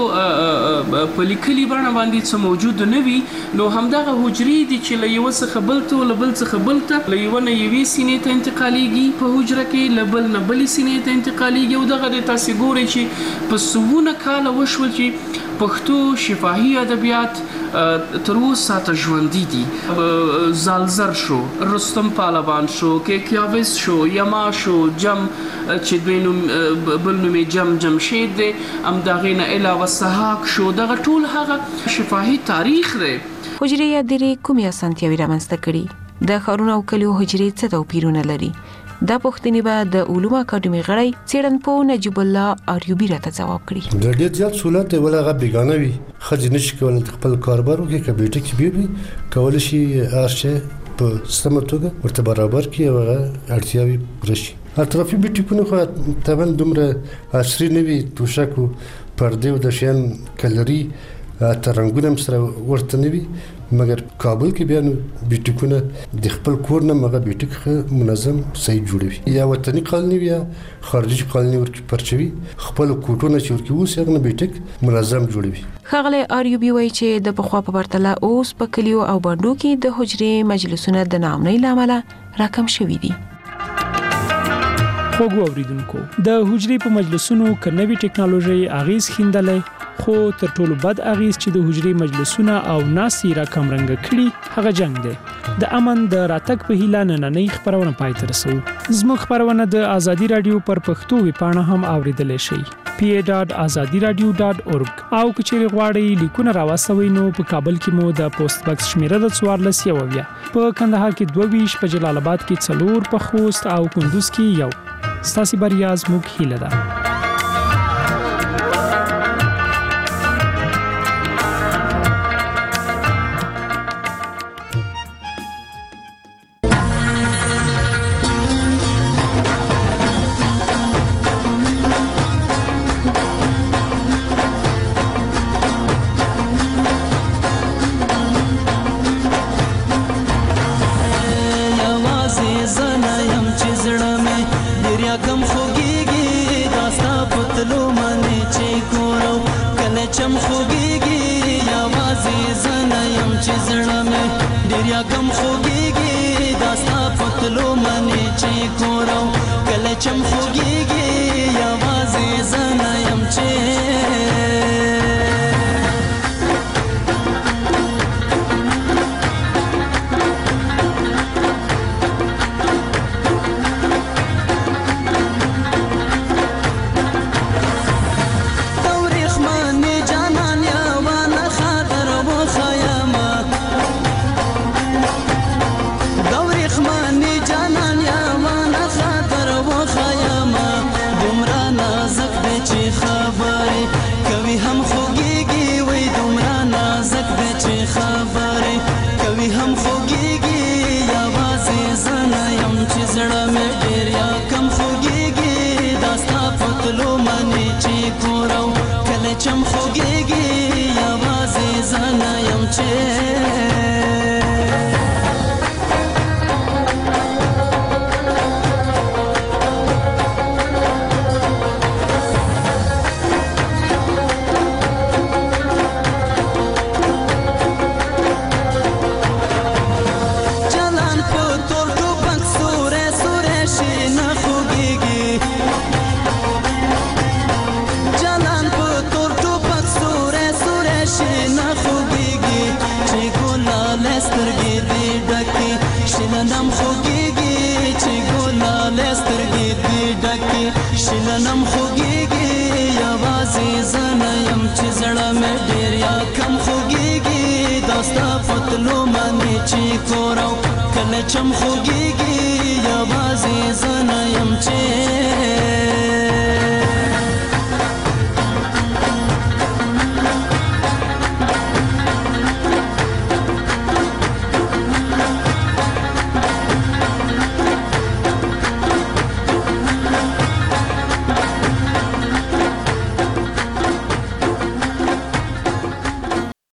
په لیکلي بڼه باندې څه موجود نه وي نو همدغه حجرې دي چې له یوه څخه بل ته له بل څخه بل ته له یوه نه یوې سینې ته انتقالیږي په حجره کې له بل نه بلې سینې ته انتقالیږي او دغه د تاسې ګورئ چې په سوونه کاله وشول چې پښتو شفاهي ادبیات تر اوسه ته ژوندي دي. زالزر شو، رستم پهلوان شو، کیکیاویز شو، یما شو، جم چې دوی نوم بل نوم یې جم جمشید دی همدغې نه علاوه سحاق شو. دغه ټول هغه شفاهي تاریخ دی. حجرې یا درې کومې اسانتیاوې رامنځته کړي؟ د ښارونو او کلیو حجرې څه توپیرونه لري؟ دا پوښتنې به د علومو اکاډمي غړی څېړنپوه نجیب الله آریوبي راته ځواب کړي. د ډېر زیات سهولت دی ولې هغه بیګانه وي ښځې نشي کولی خپل کاروبار وکړي که بیټک چې بیا وي کولی شي هر شی په سمه توګه ورته برابر کړي او هغه اړتیاوې پوره شي. اطرافي بیټکونه خو طبعا دومره عصري نه وي توشک و پردې او د شیان کلري ترنګونه هم سره ورته نه وي مګر کابل کې بیا نو بیټکونه د خپل کور نه مغه بیټک منظم صحیح جوړوي یا وطني قانوني یا خارجي قانوني ورکې پرچوي خپل کوټونه چې ورکې اوس هغه بیټک منظم جوړوي. ښاغلی آریوبي وایي چې د پخوا په پرتله اوس په کلیو او بانډو کې د حجرې مجلسونه د ناامنۍ له امله راکم شوي دي. خوږو اوریدونکو د حجرې په مجلسونو که نوې ټکنالوژي اغیز ښندلی خو تر ټولو بد اغیز چې د حجرې مجلسونه او ناستې را کمرنګه کړي هغه جنگ دی. د امن د راتګ په هیله نننۍ خپرونه پای ته رسوو. زموږ خپرونه د ازادي رادیو پر پښتو ویبپاڼه هم اوریدلی شئ پی ای ډاټ ازادي رادیو ډاټ اورګ او که چیرې غواړئ لیکونه راواستوئ نو په کابل کې مو د پوسټ بکس شمیره د څوارلس یو اویا، په کندهار کې دوه ویشت، په جلال آباد کې څلور، په خوست او کندوز کې یو. ستاسې بریا زموږ هیله ده. ډیر یا کم خوږیږي داستا پتلو منی چې کورو کله چم خوږیږي یوازې زنه يم چې چم خوږیږي یوازې زنه یم چې شلنم خوږیږي چې ګلاله سترګې دې ډکې شلنم خوږیږي یوازې زنه یم چې زړه مې ډېر یا کم خوږیږي داستا پتلو باندې چې کورو کله چم خوږیږي یوازې زنه یم چې